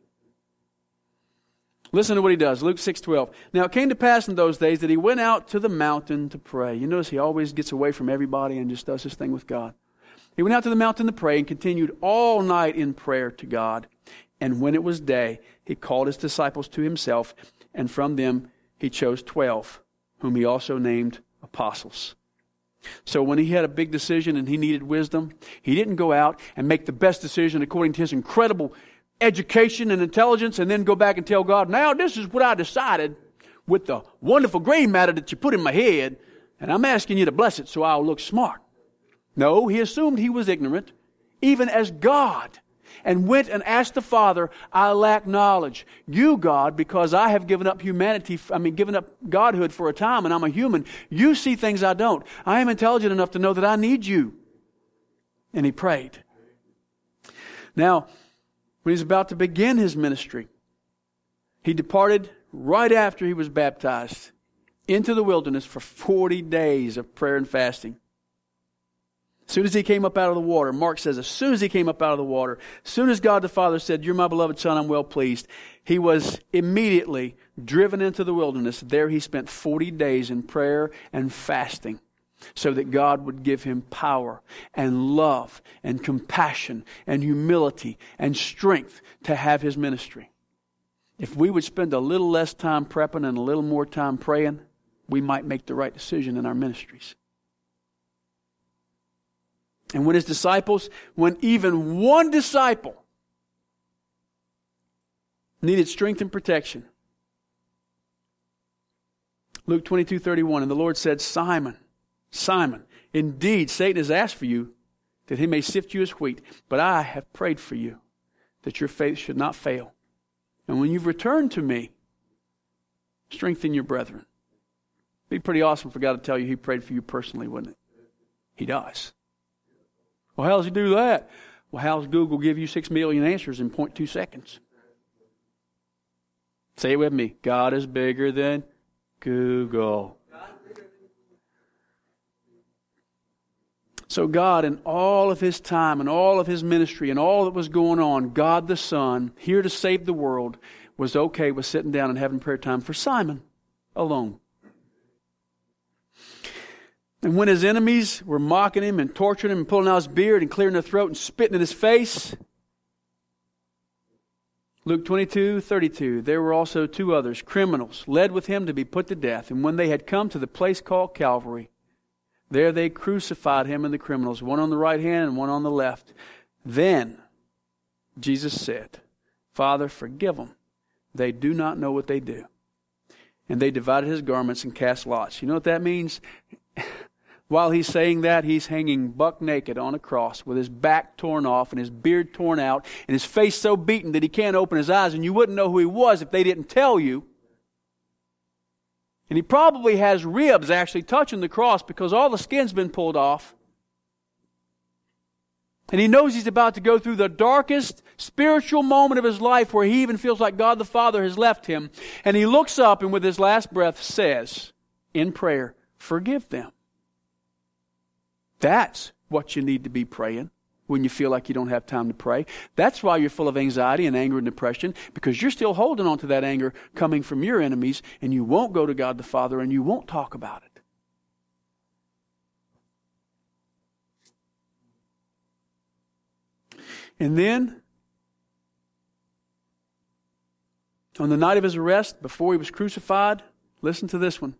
Listen to what He does. Luke 6:12. Now it came to pass in those days that He went out to the mountain to pray. You notice He always gets away from everybody and just does His thing with God. He went out to the mountain to pray and continued all night in prayer to God. And when it was day, He called His disciples to Himself, and from them He chose 12, whom He also named apostles. So when He had a big decision and He needed wisdom, He didn't go out and make the best decision according to His incredible education and intelligence and then go back and tell God, now this is what I decided with the wonderful gray matter that you put in my head, and I'm asking you to bless it so I'll look smart. No, He assumed He was ignorant, even as God, and went and asked the Father, I lack knowledge. You, God, because I have given up given up godhood for a time and I'm a human, you see things I don't. I am intelligent enough to know that I need you. And He prayed. Now, when He's about to begin His ministry, He departed right after He was baptized into the wilderness for 40 days of prayer and fasting. As soon as He came up out of the water, Mark says, as soon as He came up out of the water, as soon as God the Father said, you're my beloved Son, I'm well pleased, He was immediately driven into the wilderness. There He spent 40 days in prayer and fasting so that God would give Him power and love and compassion and humility and strength to have His ministry. If we would spend a little less time prepping and a little more time praying, we might make the right decision in our ministries. And when even one disciple needed strength and protection. Luke 22:31, and the Lord said, Simon, Simon, indeed Satan has asked for you that he may sift you as wheat, but I have prayed for you that your faith should not fail. And when you've returned to me, strengthen your brethren. It'd be pretty awesome for God to tell you He prayed for you personally, wouldn't it? He does. Well, how does He do that? Well, how does Google give you 6 million answers in 0.2 seconds? Say it with me. God is bigger than Google. So God, in all of His time and all of His ministry and all that was going on, God the Son, here to save the world, was okay with sitting down and having prayer time for Simon alone. And when His enemies were mocking Him and torturing Him and pulling out His beard and clearing their throat and spitting in His face, Luke 22:32, there were also 2 others, criminals, led with Him to be put to death. And when they had come to the place called Calvary, there they crucified Him and the criminals, one on the right hand and one on the left. Then Jesus said, Father, forgive them. They do not know what they do. And they divided His garments and cast lots. You know what that means? While He's saying that, He's hanging buck naked on a cross with His back torn off and His beard torn out and His face so beaten that He can't open His eyes, and you wouldn't know who He was if they didn't tell you. And He probably has ribs actually touching the cross because all the skin's been pulled off. And He knows He's about to go through the darkest spiritual moment of His life where He even feels like God the Father has left Him. And He looks up and with His last breath says, in prayer, forgive them. That's what you need to be praying when you feel like you don't have time to pray. That's why you're full of anxiety and anger and depression, because you're still holding on to that anger coming from your enemies, and you won't go to God the Father and you won't talk about it. And then, on the night of His arrest, before He was crucified, listen to this one.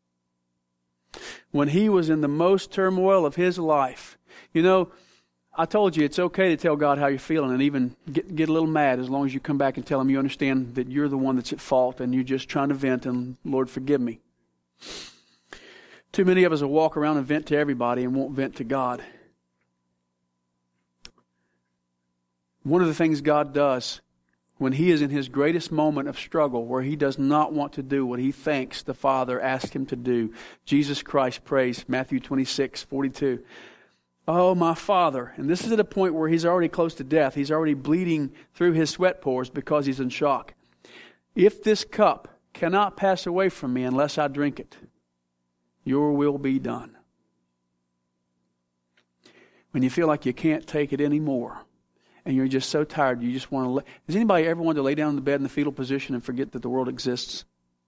When He was in the most turmoil of His life. You know, I told you it's okay to tell God how you're feeling and even get a little mad as long as you come back and tell Him you understand that you're the one that's at fault and you're just trying to vent and, Lord, forgive me. Too many of us will walk around and vent to everybody and won't vent to God. One of the things God does when he is in his greatest moment of struggle, where he does not want to do what he thinks the Father asked him to do, Jesus Christ prays, Matthew 26:42. Oh, my Father. And this is at a point where he's already close to death. He's already bleeding through his sweat pores because he's in shock. If this cup cannot pass away from me unless I drink it, your will be done. When you feel like you can't take it anymore, and you're just so tired, you just want to Does anybody ever want to lay down in the bed in the fetal position and forget that the world exists?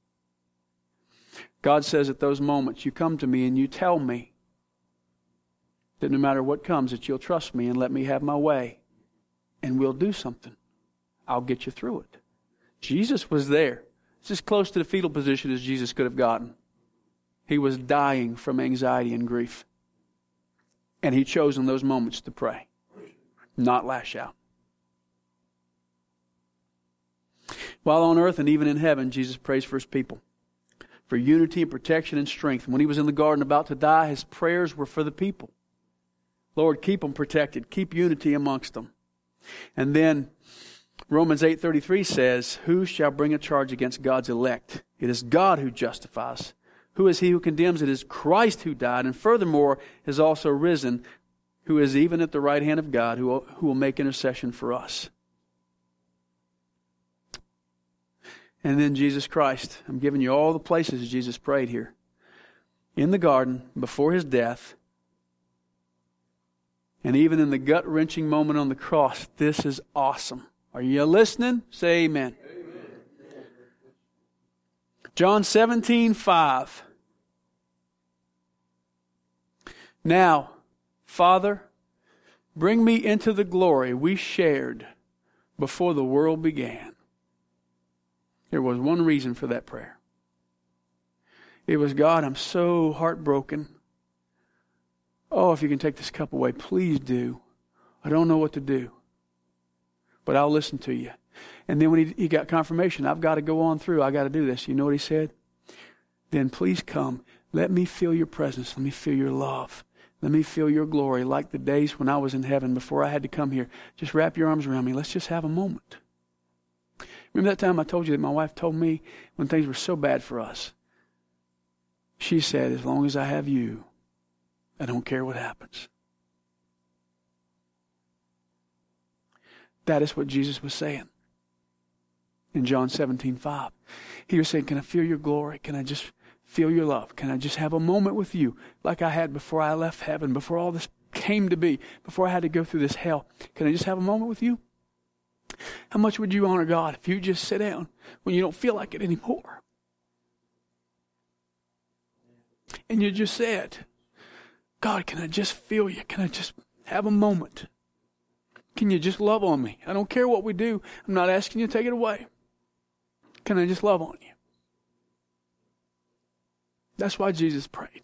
God says at those moments, you come to me and you tell me that no matter what comes, that you'll trust me and let me have my way, and we'll do something. I'll get you through it. Jesus was there. It's as close to the fetal position as Jesus could have gotten. He was dying from anxiety and grief. And he chose in those moments to pray, not lash out. While on earth and even in heaven, Jesus prays for his people, for unity and protection and strength. When he was in the garden about to die, his prayers were for the people. Lord, keep them protected. Keep unity amongst them. And then Romans 8:33 says, who shall bring a charge against God's elect? It is God who justifies. Who is he who condemns? It is Christ who died, and furthermore is also risen, who is even at the right hand of God, who will make intercession for us. And then Jesus Christ. I'm giving you all the places Jesus prayed here. In the garden, before his death, and even in the gut-wrenching moment on the cross. This is awesome. Are you listening? Say amen. Amen. John 17:5. Now, Father, bring me into the glory we shared before the world began. There was one reason for that prayer. It was, God, I'm so heartbroken. Oh, if you can take this cup away, please do. I don't know what to do, but I'll listen to you. And then when he got confirmation, I've got to go on through. I got to do this. You know what he said? Then please come. Let me feel your presence. Let me feel your love. Let me feel your glory like the days when I was in heaven before I had to come here. Just wrap your arms around me. Let's just have a moment. Remember that time I told you that my wife told me when things were so bad for us? She said, as long as I have you, I don't care what happens. That is what Jesus was saying in John 17:5. He was saying, can I feel your glory? Can I just feel your love? Can I just have a moment with you like I had before I left heaven, before all this came to be, before I had to go through this hell? Can I just have a moment with you? How much would you honor God if you just sit down when you don't feel like it anymore? And you just said, God, can I just feel you? Can I just have a moment? Can you just love on me? I don't care what we do. I'm not asking you to take it away. Can I just love on you? That's why Jesus prayed.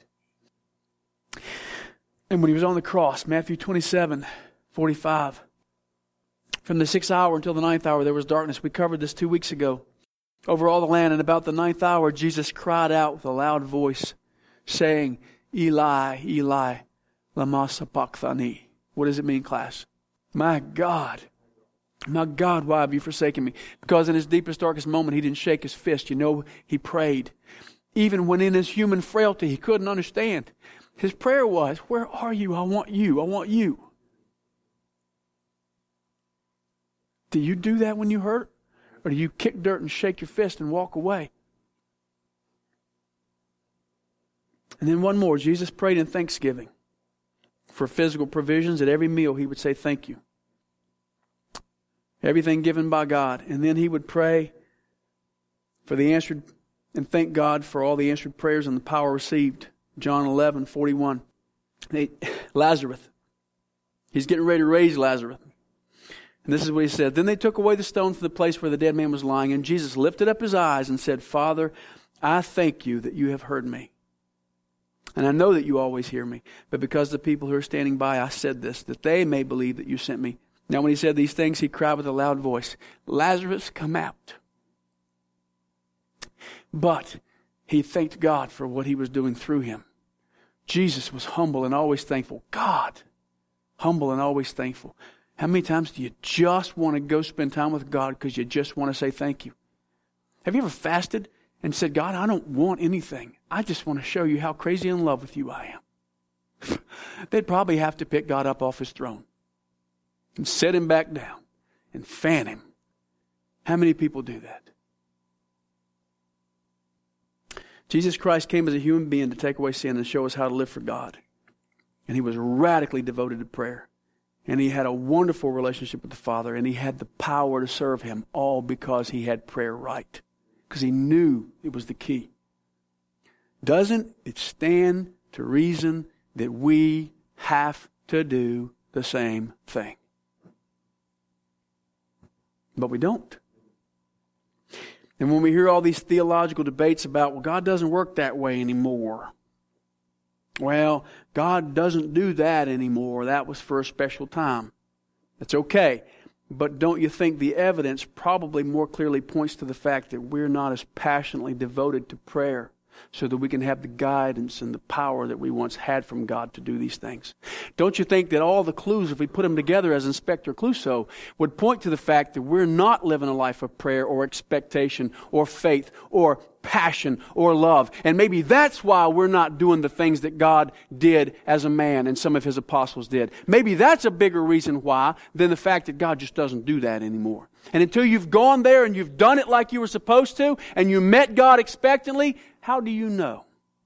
And when he was on the cross, Matthew 27:45, from the 6th hour until the 9th hour, there was darkness. We covered this 2 weeks ago. Over all the land, and about the 9th hour, Jesus cried out with a loud voice, saying, Eli, Eli, lama sabachthani. What does it mean, class? My God, why have you forsaken me? Because in his deepest, darkest moment, he didn't shake his fist. You know, he prayed. Even when in his human frailty, he couldn't understand. His prayer was, where are you? I want you. I want you. Do you do that when you hurt? Or do you kick dirt and shake your fist and walk away? And then one more. Jesus prayed in thanksgiving for physical provisions. At every meal, he would say, thank you. Everything given by God. And then he would pray for the answered, and thank God for all the answered prayers and the power received. John 11:41. Lazarus. He's getting ready to raise Lazarus. And this is what he said. Then they took away the stone from the place where the dead man was lying. And Jesus lifted up his eyes and said, Father, I thank you that you have heard me. And I know that you always hear me. But because the people who are standing by, I said this, that they may believe that you sent me. Now when he said these things, he cried with a loud voice, Lazarus, come out. But he thanked God for what he was doing through him. Jesus was humble and always thankful. God, humble and always thankful. How many times do you just want to go spend time with God because you just want to say thank you? Have you ever fasted and said, God, I don't want anything. I just want to show you how crazy in love with you I am. They'd probably have to pick God up off his throne and set him back down and fan him. How many people do that? Jesus Christ came as a human being to take away sin and show us how to live for God. And he was radically devoted to prayer. And he had a wonderful relationship with the Father. And he had the power to serve him, all because he had prayer right. Because he knew it was the key. Doesn't it stand to reason that we have to do the same thing? But we don't. And when we hear all these theological debates about, well, God doesn't work that way anymore. Well, God doesn't do that anymore. That was for a special time. That's okay. But don't you think the evidence probably more clearly points to the fact that we're not as passionately devoted to prayer so that we can have the guidance and the power that we once had from God to do these things? Don't you think that all the clues, if we put them together as Inspector Clouseau, would point to the fact that we're not living a life of prayer or expectation or faith or passion or love? And maybe that's why we're not doing the things that God did as a man and some of his apostles did. Maybe that's a bigger reason why than the fact that God just doesn't do that anymore. And until you've gone there and you've done it like you were supposed to and you met God expectantly, how do you know?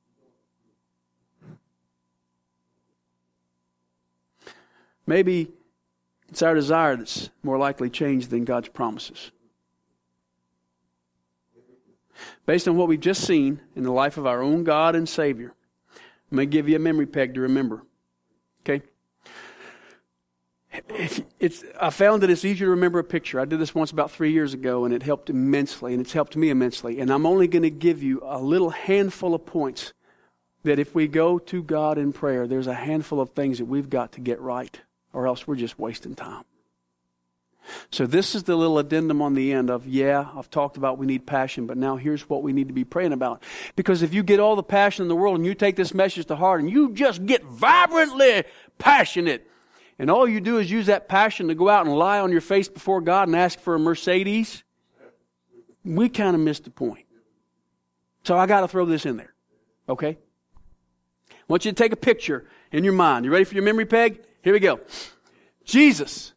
Maybe it's our desire that's more likely changed than God's promises. Based on what we've just seen in the life of our own God and Savior, I'm going to give you a memory peg to remember. Okay? I found that it's easier to remember a picture. I did this once about 3 years ago, and it helped immensely, and it's helped me immensely. And I'm only going to give you a little handful of points that if we go to God in prayer, there's a handful of things that we've got to get right, or else we're just wasting time. So this is the little addendum on the end of, I've talked about we need passion, but now here's what we need to be praying about. Because if you get all the passion in the world and you take this message to heart and you just get vibrantly passionate, and all you do is use that passion to go out and lie on your face before God and ask for a Mercedes, we kind of missed the point. So I got to throw this in there. Okay? I want you to take a picture in your mind. You ready for your memory peg? Here we go. Jesus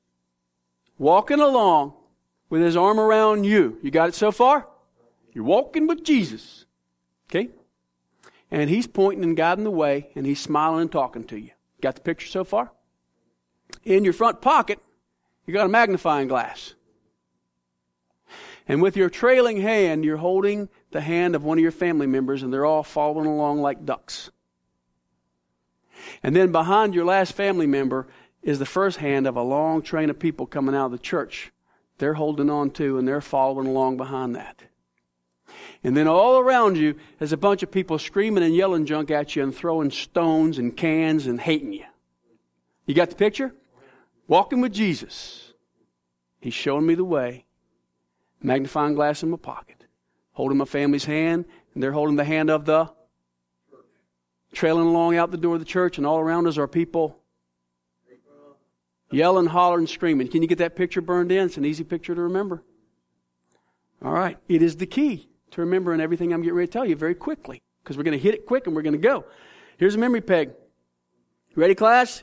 walking along with his arm around you. You got it so far? You're walking with Jesus. Okay? And he's pointing and guiding the way, and he's smiling and talking to you. Got the picture so far? In your front pocket, you got a magnifying glass. And with your trailing hand, you're holding the hand of one of your family members, and they're all following along like ducks. And then behind your last family member is the first hand of a long train of people coming out of the church. They're holding on to, and they're following along behind that. And then all around you is a bunch of people screaming and yelling junk at you and throwing stones and cans and hating you. You got the picture? Walking with Jesus. He's showing me the way. Magnifying glass in my pocket. Holding my family's hand, and they're holding the hand of the trailing along out the door of the church, and all around us are people yelling, hollering, screaming. Can you get that picture burned in? It's an easy picture to remember. All right. It is the key to remembering everything I'm getting ready to tell you very quickly, because we're going to hit it quick and we're going to go. Here's a memory peg. Ready, class?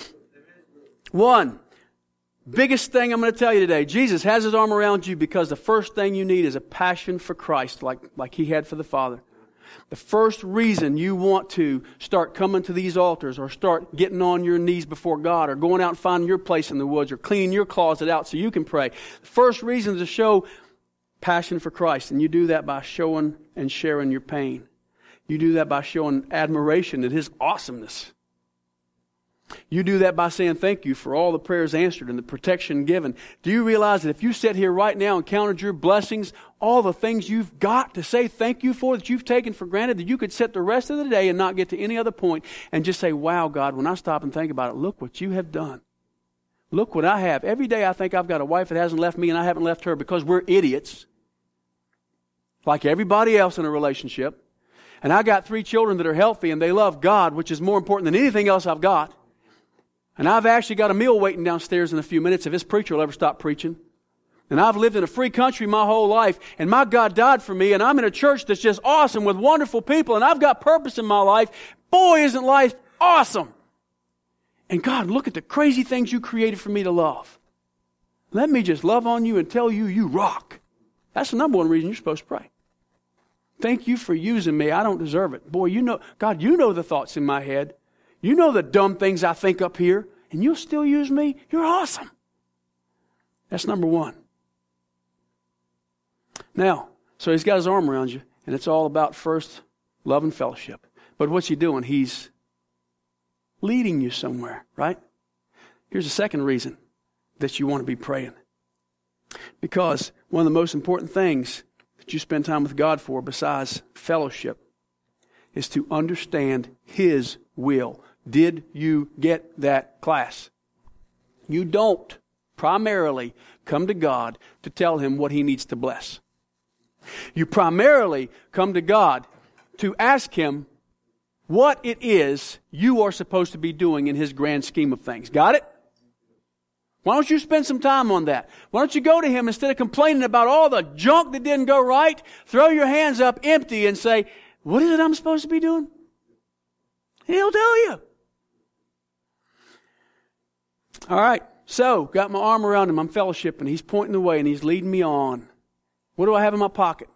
1. Biggest thing I'm going to tell you today. Jesus has his arm around you because the first thing you need is a passion for Christ like he had for the Father. The first reason you want to start coming to these altars or start getting on your knees before God or going out and finding your place in the woods or cleaning your closet out so you can pray. The first reason is to show passion for Christ. And you do that by showing and sharing your pain. You do that by showing admiration at His awesomeness. You do that by saying thank you for all the prayers answered and the protection given. Do you realize that if you sit here right now and counted your blessings, all the things you've got to say thank you for that you've taken for granted, that you could sit the rest of the day and not get to any other point and just say, wow, God, when I stop and think about it, look what you have done. Look what I have. Every day I think I've got a wife that hasn't left me and I haven't left her because we're idiots. Like everybody else in a relationship. And I got 3 children that are healthy and they love God, which is more important than anything else I've got. And I've actually got a meal waiting downstairs in a few minutes if this preacher will ever stop preaching. And I've lived in a free country my whole life, and my God died for me, and I'm in a church that's just awesome with wonderful people, and I've got purpose in my life. Boy, isn't life awesome. And God, look at the crazy things you created for me to love. Let me just love on you and tell you, you rock. That's the number one reason you're supposed to pray. Thank you for using me. I don't deserve it. Boy, you know, God, you know the thoughts in my head. You know the dumb things I think up here, and you'll still use me? You're awesome. That's number one. Now, so he's got his arm around you, and it's all about first love and fellowship. But what's he doing? He's leading you somewhere, right? Here's the second reason that you want to be praying. Because one of the most important things that you spend time with God for, besides fellowship, is to understand His will. Did you get that class? You don't primarily come to God to tell Him what He needs to bless. You primarily come to God to ask Him what it is you are supposed to be doing in His grand scheme of things. Got it? Why don't you spend some time on that? Why don't you go to Him instead of complaining about all the junk that didn't go right? Throw your hands up empty and say, what is it I'm supposed to be doing? He'll tell you. All right, so got my arm around Him. I'm fellowshipping. He's pointing the way and He's leading me on. What do I have in my pocket?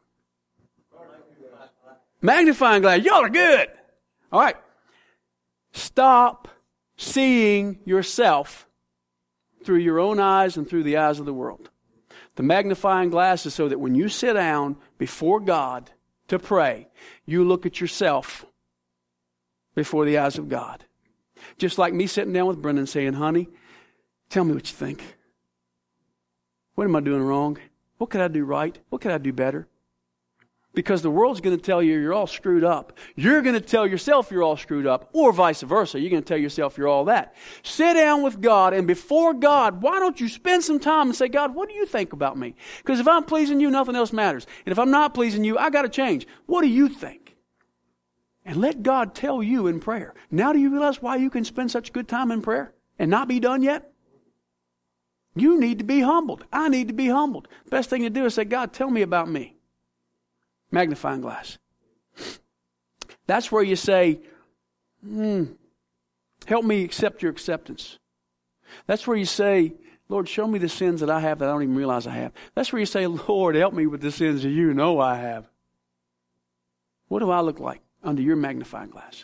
Magnifying glass. Y'all are good. All right. Stop seeing yourself through your own eyes and through the eyes of the world. The magnifying glass is so that when you sit down before God to pray, you look at yourself before the eyes of God. Just like me sitting down with Brendan saying, honey, tell me what you think. What am I doing wrong? What could I do right? What could I do better? Because the world's going to tell you you're all screwed up. You're going to tell yourself you're all screwed up, or vice versa. You're going to tell yourself you're all that. Sit down with God, and before God, why don't you spend some time and say, God, what do you think about me? Because if I'm pleasing you, nothing else matters. And if I'm not pleasing you, I got to change. What do you think? And let God tell you in prayer. Now do you realize why you can spend such good time in prayer and not be done yet? You need to be humbled. I need to be humbled. The best thing to do is say, God, tell me about me. Magnifying glass. That's where you say, help me accept your acceptance. That's where you say, Lord, show me the sins that I have that I don't even realize I have. That's where you say, Lord, help me with the sins that you know I have. What do I look like under your magnifying glass?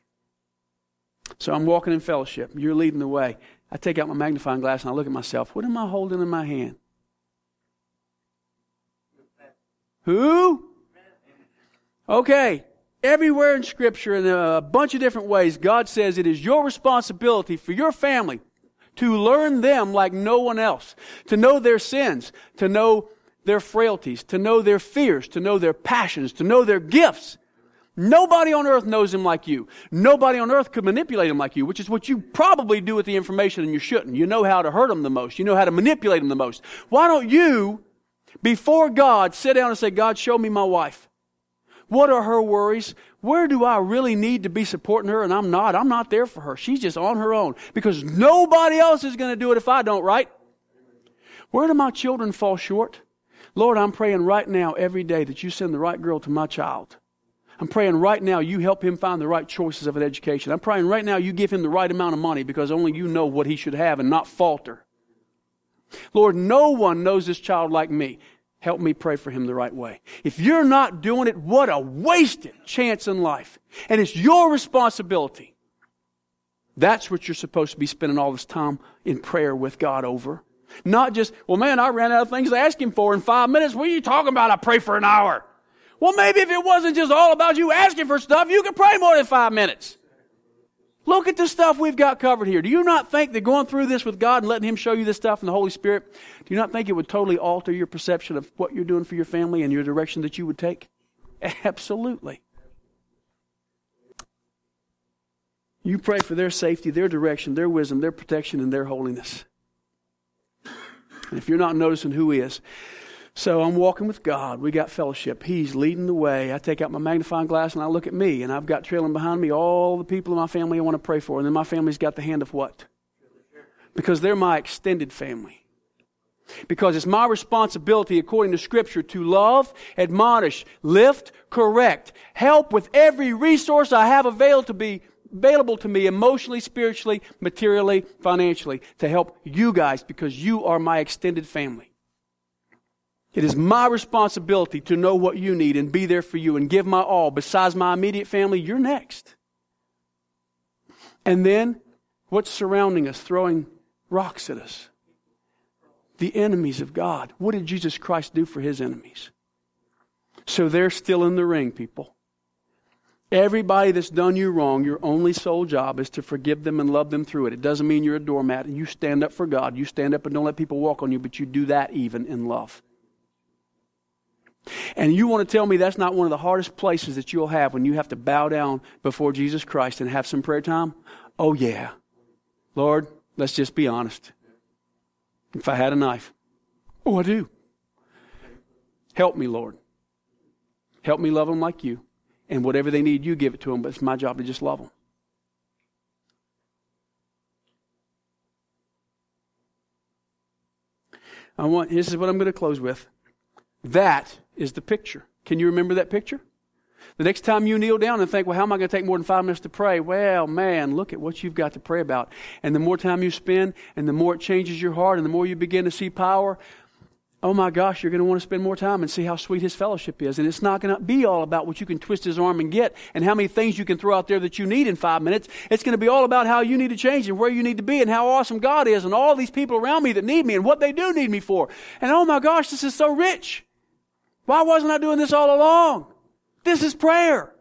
So I'm walking in fellowship. You're leading the way. I take out my magnifying glass and I look at myself. What am I holding in my hand? Who? Okay. Everywhere in Scripture, in a bunch of different ways, God says it is your responsibility for your family to learn them like no one else. To know their sins, to know their frailties, to know their fears, to know their passions, to know their gifts. Nobody on earth knows him like you. Nobody on earth could manipulate him like you, which is what you probably do with the information and you shouldn't. You know how to hurt him the most. You know how to manipulate him the most. Why don't you, before God, sit down and say, God, show me my wife. What are her worries? Where do I really need to be supporting her? And I'm not. I'm not there for her. She's just on her own. Because nobody else is going to do it if I don't, right? Where do my children fall short? Lord, I'm praying right now every day that you send the right girl to my child. I'm praying right now you help him find the right choices of an education. I'm praying right now you give him the right amount of money because only you know what he should have and not falter. Lord, no one knows this child like me. Help me pray for him the right way. If you're not doing it, what a wasted chance in life. And it's your responsibility. That's what you're supposed to be spending all this time in prayer with God over. Not just, well, man, I ran out of things to ask him for in 5 minutes. What are you talking about? I pray for an hour. Well, maybe if it wasn't just all about you asking for stuff, you could pray more than 5 minutes. Look at the stuff we've got covered here. Do you not think that going through this with God and letting Him show you this stuff in the Holy Spirit, do you not think it would totally alter your perception of what you're doing for your family and your direction that you would take? Absolutely. You pray for their safety, their direction, their wisdom, their protection, and their holiness. And if you're not noticing who is, so I'm walking with God. We got fellowship. He's leading the way. I take out my magnifying glass and I look at me. And I've got trailing behind me all the people in my family I want to pray for. And then my family's got the hand of what? Because they're my extended family. Because it's my responsibility, according to Scripture, to love, admonish, lift, correct, help with every resource I have available to me emotionally, spiritually, materially, financially, to help you guys because you are my extended family. It is my responsibility to know what you need and be there for you and give my all. Besides my immediate family, you're next. And then, what's surrounding us, throwing rocks at us? The enemies of God. What did Jesus Christ do for His enemies? So they're still in the ring, people. Everybody that's done you wrong, your only sole job is to forgive them and love them through it. It doesn't mean you're a doormat and you stand up for God. You stand up and don't let people walk on you, but you do that even in love. And you want to tell me that's not one of the hardest places that you'll have when you have to bow down before Jesus Christ and have some prayer time? Oh yeah. Lord, let's just be honest. If I had a knife. Oh, I do. Help me, Lord. Help me love them like you. And whatever they need, you give it to them. But it's my job to just love them. This is what I'm going to close with. That is the picture. Can you remember that picture? The next time you kneel down and think, well, how am I going to take more than 5 minutes to pray? Well, man, look at what you've got to pray about. And the more time you spend, and the more it changes your heart, and the more you begin to see power, oh my gosh, you're going to want to spend more time and see how sweet His fellowship is. And it's not going to be all about what you can twist His arm and get, and how many things you can throw out there that you need in 5 minutes. It's going to be all about how you need to change and where you need to be and how awesome God is and all these people around me that need me and what they do need me for. And oh my gosh, this is so rich. Why wasn't I doing this all along? This is prayer.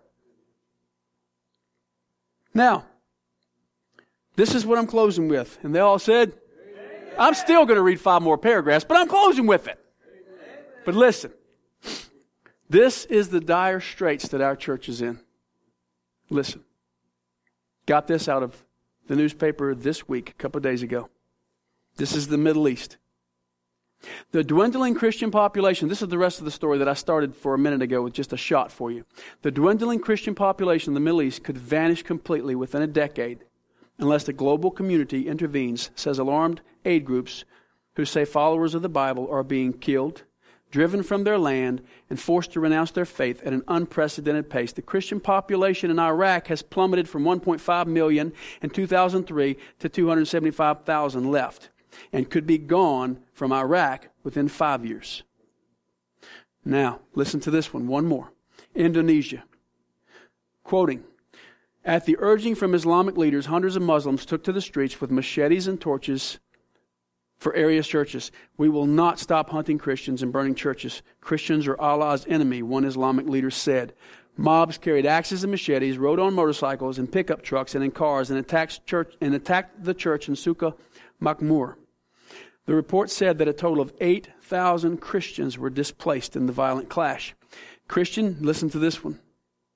Now, this is what I'm closing with. And they all said, amen. I'm still going to read 5 more paragraphs, but I'm closing with it. Amen. But listen, this is the dire straits that our church is in. Listen, got this out of the newspaper this week, a couple of days ago. This is the Middle East. The dwindling Christian population, this is the rest of the story that I started for a minute ago with just a shot for you. The dwindling Christian population in the Middle East could vanish completely within a decade unless the global community intervenes, says alarmed aid groups who say followers of the Bible are being killed, driven from their land, and forced to renounce their faith at an unprecedented pace. The Christian population in Iraq has plummeted from 1.5 million in 2003 to 275,000 left, and could be gone from Iraq within 5 years. Now, listen to this one more. Indonesia. Quoting, at the urging from Islamic leaders, hundreds of Muslims took to the streets with machetes and torches for area churches. We will not stop hunting Christians and burning churches. Christians are Allah's enemy, one Islamic leader said. Mobs carried axes and machetes, rode on motorcycles and pickup trucks and in cars and attacked the church in Suqa Makmur. The report said that a total of 8,000 Christians were displaced in the violent clash. Listen to this one.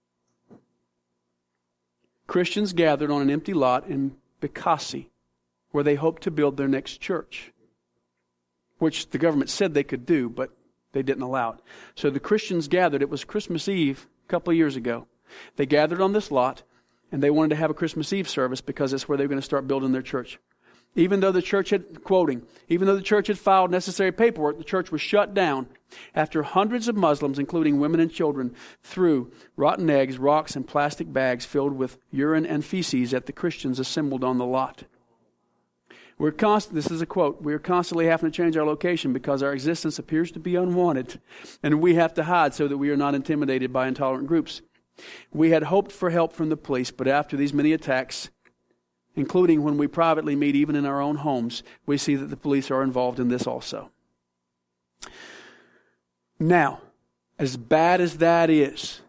Christians gathered on an empty lot in Bekasi, where they hoped to build their next church, which the government said they could do, but they didn't allow it. So the Christians gathered. It was Christmas Eve a couple of years ago. They gathered on this lot, and they wanted to have a Christmas Eve service because that's where they were going to start building their church. Even though the church had filed necessary paperwork, the church was shut down after hundreds of Muslims, including women and children, threw rotten eggs, rocks, and plastic bags filled with urine and feces at the Christians assembled on the lot. This is a quote, we are constantly having to change our location because our existence appears to be unwanted, and we have to hide so that we are not intimidated by intolerant groups. We had hoped for help from the police, but after these many attacks, including when we privately meet even in our own homes, we see that the police are involved in this also. Now, as bad as that is,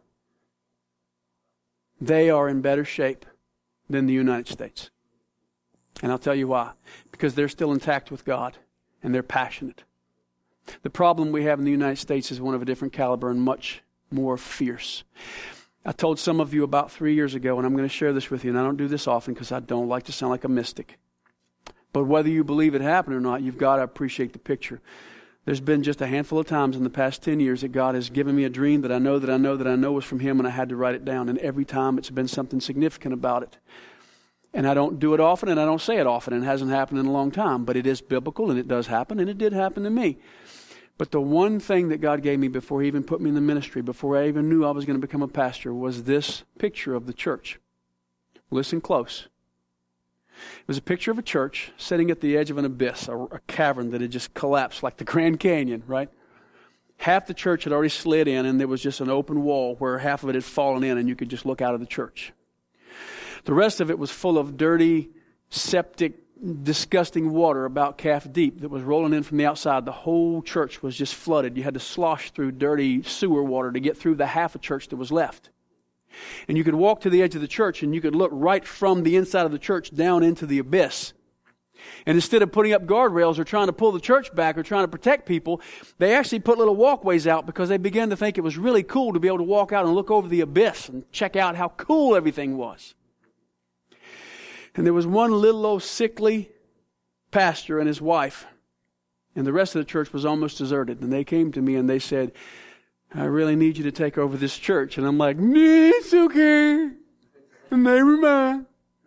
they are in better shape than the United States. And I'll tell you why. Because they're still intact with God, and they're passionate. The problem we have in the United States is one of a different caliber and much more fierce. I told some of you about 3 years ago, and I'm going to share this with you, and I don't do this often because I don't like to sound like a mystic. But whether you believe it happened or not, you've got to appreciate the picture. There's been just a handful of times in the past 10 years that God has given me a dream that I know was from Him, and I had to write it down. And every time it's been something significant about it. And I don't do it often, and I don't say it often, and it hasn't happened in a long time. But it is biblical, and it does happen, and it did happen to me. But the one thing that God gave me before He even put me in the ministry, before I even knew I was going to become a pastor, was this picture of the church. Listen close. It was a picture of a church sitting at the edge of an abyss, a cavern that had just collapsed like the Grand Canyon, right? Half the church had already slid in, and there was just an open wall where half of it had fallen in, and you could just look out of the church. The rest of it was full of dirty, septic, disgusting water about calf deep that was rolling in from the outside. The whole church was just flooded. You had to slosh through dirty sewer water to get through the half of church that was left. And you could walk to the edge of the church and you could look right from the inside of the church down into the abyss. And instead of putting up guardrails or trying to pull the church back or trying to protect people, they actually put little walkways out because they began to think it was really cool to be able to walk out and look over the abyss and check out how cool everything was. And there was one little old sickly pastor and his wife. And the rest of the church was almost deserted. And they came to me and they said, I really need you to take over this church. And I'm like, it's okay. Never mind.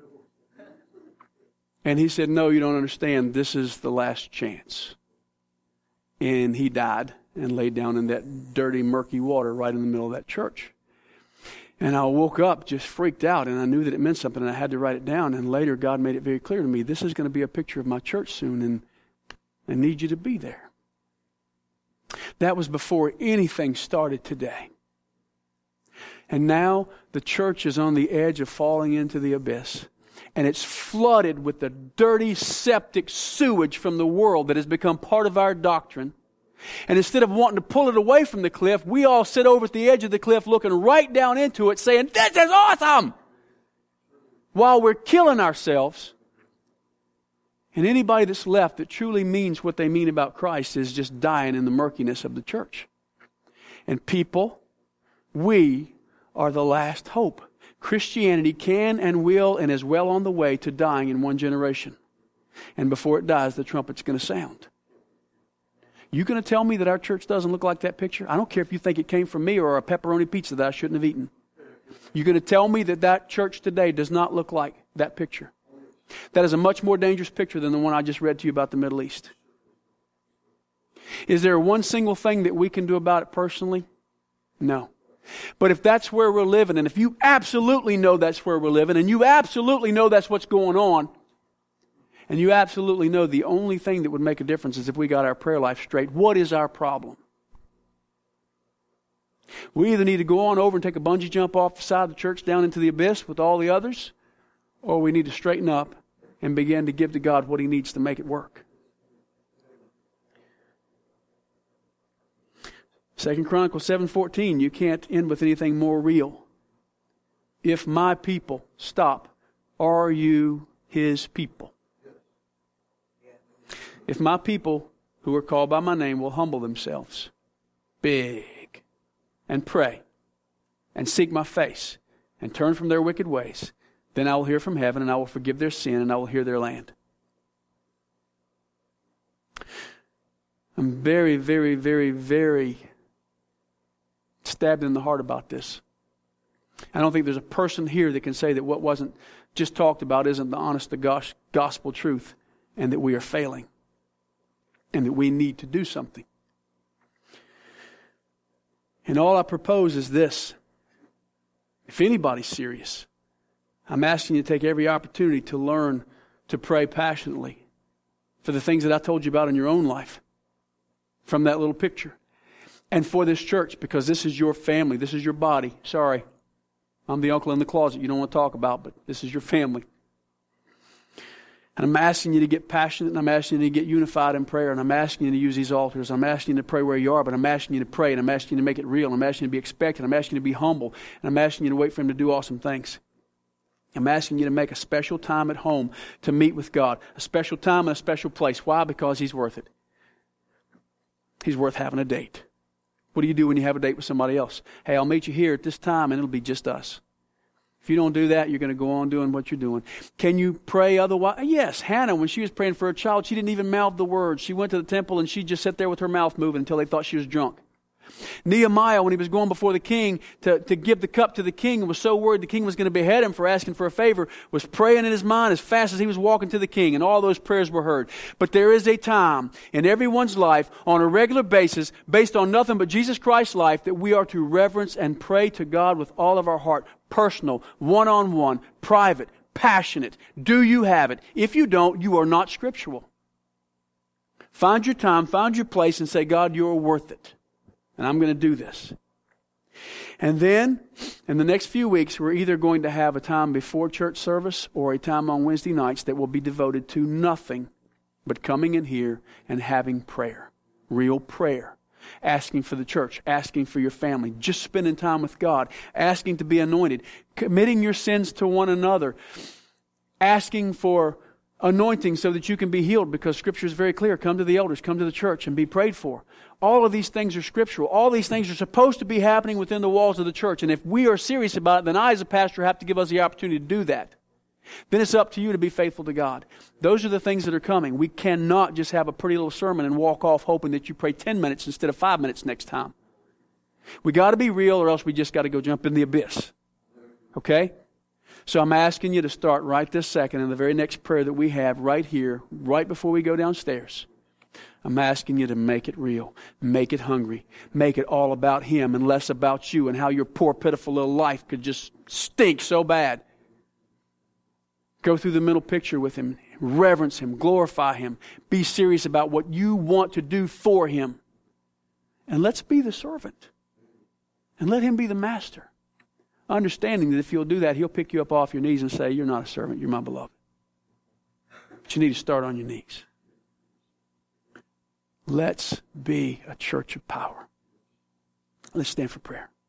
And he said, no, you don't understand. This is the last chance. And he died and laid down in that dirty, murky water right in the middle of that church. And I woke up just freaked out, and I knew that it meant something, and I had to write it down. And later, God made it very clear to me, this is going to be a picture of my church soon, and I need you to be there. That was before anything started today. And now the church is on the edge of falling into the abyss. And it's flooded with the dirty, septic sewage from the world that has become part of our doctrine. And instead of wanting to pull it away from the cliff, we all sit over at the edge of the cliff looking right down into it saying, this is awesome! While we're killing ourselves. And anybody that's left that truly means what they mean about Christ is just dying in the murkiness of the church. And people, we are the last hope. Christianity can and will and is well on the way to dying in one generation. And before it dies, the trumpet's going to sound. You going to tell me that our church doesn't look like that picture? I don't care if you think it came from me or a pepperoni pizza that I shouldn't have eaten. You going to tell me that that church today does not look like that picture? That is a much more dangerous picture than the one I just read to you about the Middle East. Is there one single thing that we can do about it personally? No. But if that's where we're living, and if you absolutely know that's where we're living, and you absolutely know that's what's going on, and you absolutely know the only thing that would make a difference is if we got our prayer life straight, what is our problem? We either need to go on over and take a bungee jump off the side of the church down into the abyss with all the others, or we need to straighten up and begin to give to God what He needs to make it work. 2 Chronicles 7:14, you can't end with anything more real. If my people stop, are you His people? If my people who are called by my name will humble themselves, big, and pray, and seek my face, and turn from their wicked ways, then I will hear from heaven, and I will forgive their sin, and I will heal their land. I'm very, very, very, very stabbed in the heart about this. I don't think there's a person here that can say that what wasn't just talked about isn't the honest to gospel truth, and that we are failing, and that we need to do something. And all I propose is this. If anybody's serious, I'm asking you to take every opportunity to learn to pray passionately for the things that I told you about in your own life from that little picture. And for this church, because this is your family, this is your body. Sorry, I'm the uncle in the closet you don't want to talk about, but this is your family. And I'm asking you to get passionate, and I'm asking you to get unified in prayer, and I'm asking you to use these altars. I'm asking you to pray where you are, but I'm asking you to pray, and I'm asking you to make it real. I'm asking you to be expectant. I'm asking you to be humble, and I'm asking you to wait for Him to do awesome things. I'm asking you to make a special time at home to meet with God. A special time and a special place. Why? Because He's worth it. He's worth having a date. What do you do when you have a date with somebody else? Hey, I'll meet you here at this time, and it'll be just us. If you don't do that, you're going to go on doing what you're doing. Can you pray otherwise? Yes, Hannah, when she was praying for her child, she didn't even mouth the words. She went to the temple, and she just sat there with her mouth moving until they thought she was drunk. Nehemiah, when he was going before the king to give the cup to the king and was so worried the king was going to behead him for asking for a favor, was praying in his mind as fast as he was walking to the king, and all those prayers were heard. But there is a time in everyone's life on a regular basis, based on nothing but Jesus Christ's life, that we are to reverence and pray to God with all of our heart. Personal, one-on-one, private, passionate. Do you have it? If you don't, you are not scriptural. Find your time, find your place, and say, God, you're worth it. And I'm going to do this. And then, in the next few weeks, we're either going to have a time before church service or a time on Wednesday nights that will be devoted to nothing but coming in here and having prayer. Real prayer. Asking for the church, asking for your family, just spending time with God, asking to be anointed, committing your sins to one another, asking for anointing so that you can be healed, because Scripture is very clear. Come to the elders, come to the church and be prayed for. All of these things are scriptural. All these things are supposed to be happening within the walls of the church. And if we are serious about it, then I as a pastor have to give us the opportunity to do that. Then it's up to you to be faithful to God. Those are the things that are coming. We cannot just have a pretty little sermon and walk off hoping that you pray 10 minutes instead of 5 minutes next time. We got to be real, or else we just got to go jump in the abyss. Okay? So I'm asking you to start right this second in the very next prayer that we have right here, right before we go downstairs. I'm asking you to make it real. Make it hungry. Make it all about Him and less about you and how your poor, pitiful little life could just stink so bad. Go through the mental picture with Him. Reverence Him. Glorify Him. Be serious about what you want to do for Him. And let's be the servant. And let Him be the master. Understanding that if you'll do that, He'll pick you up off your knees and say, you're not a servant, you're my beloved. But you need to start on your knees. Let's be a church of power. Let's stand for prayer.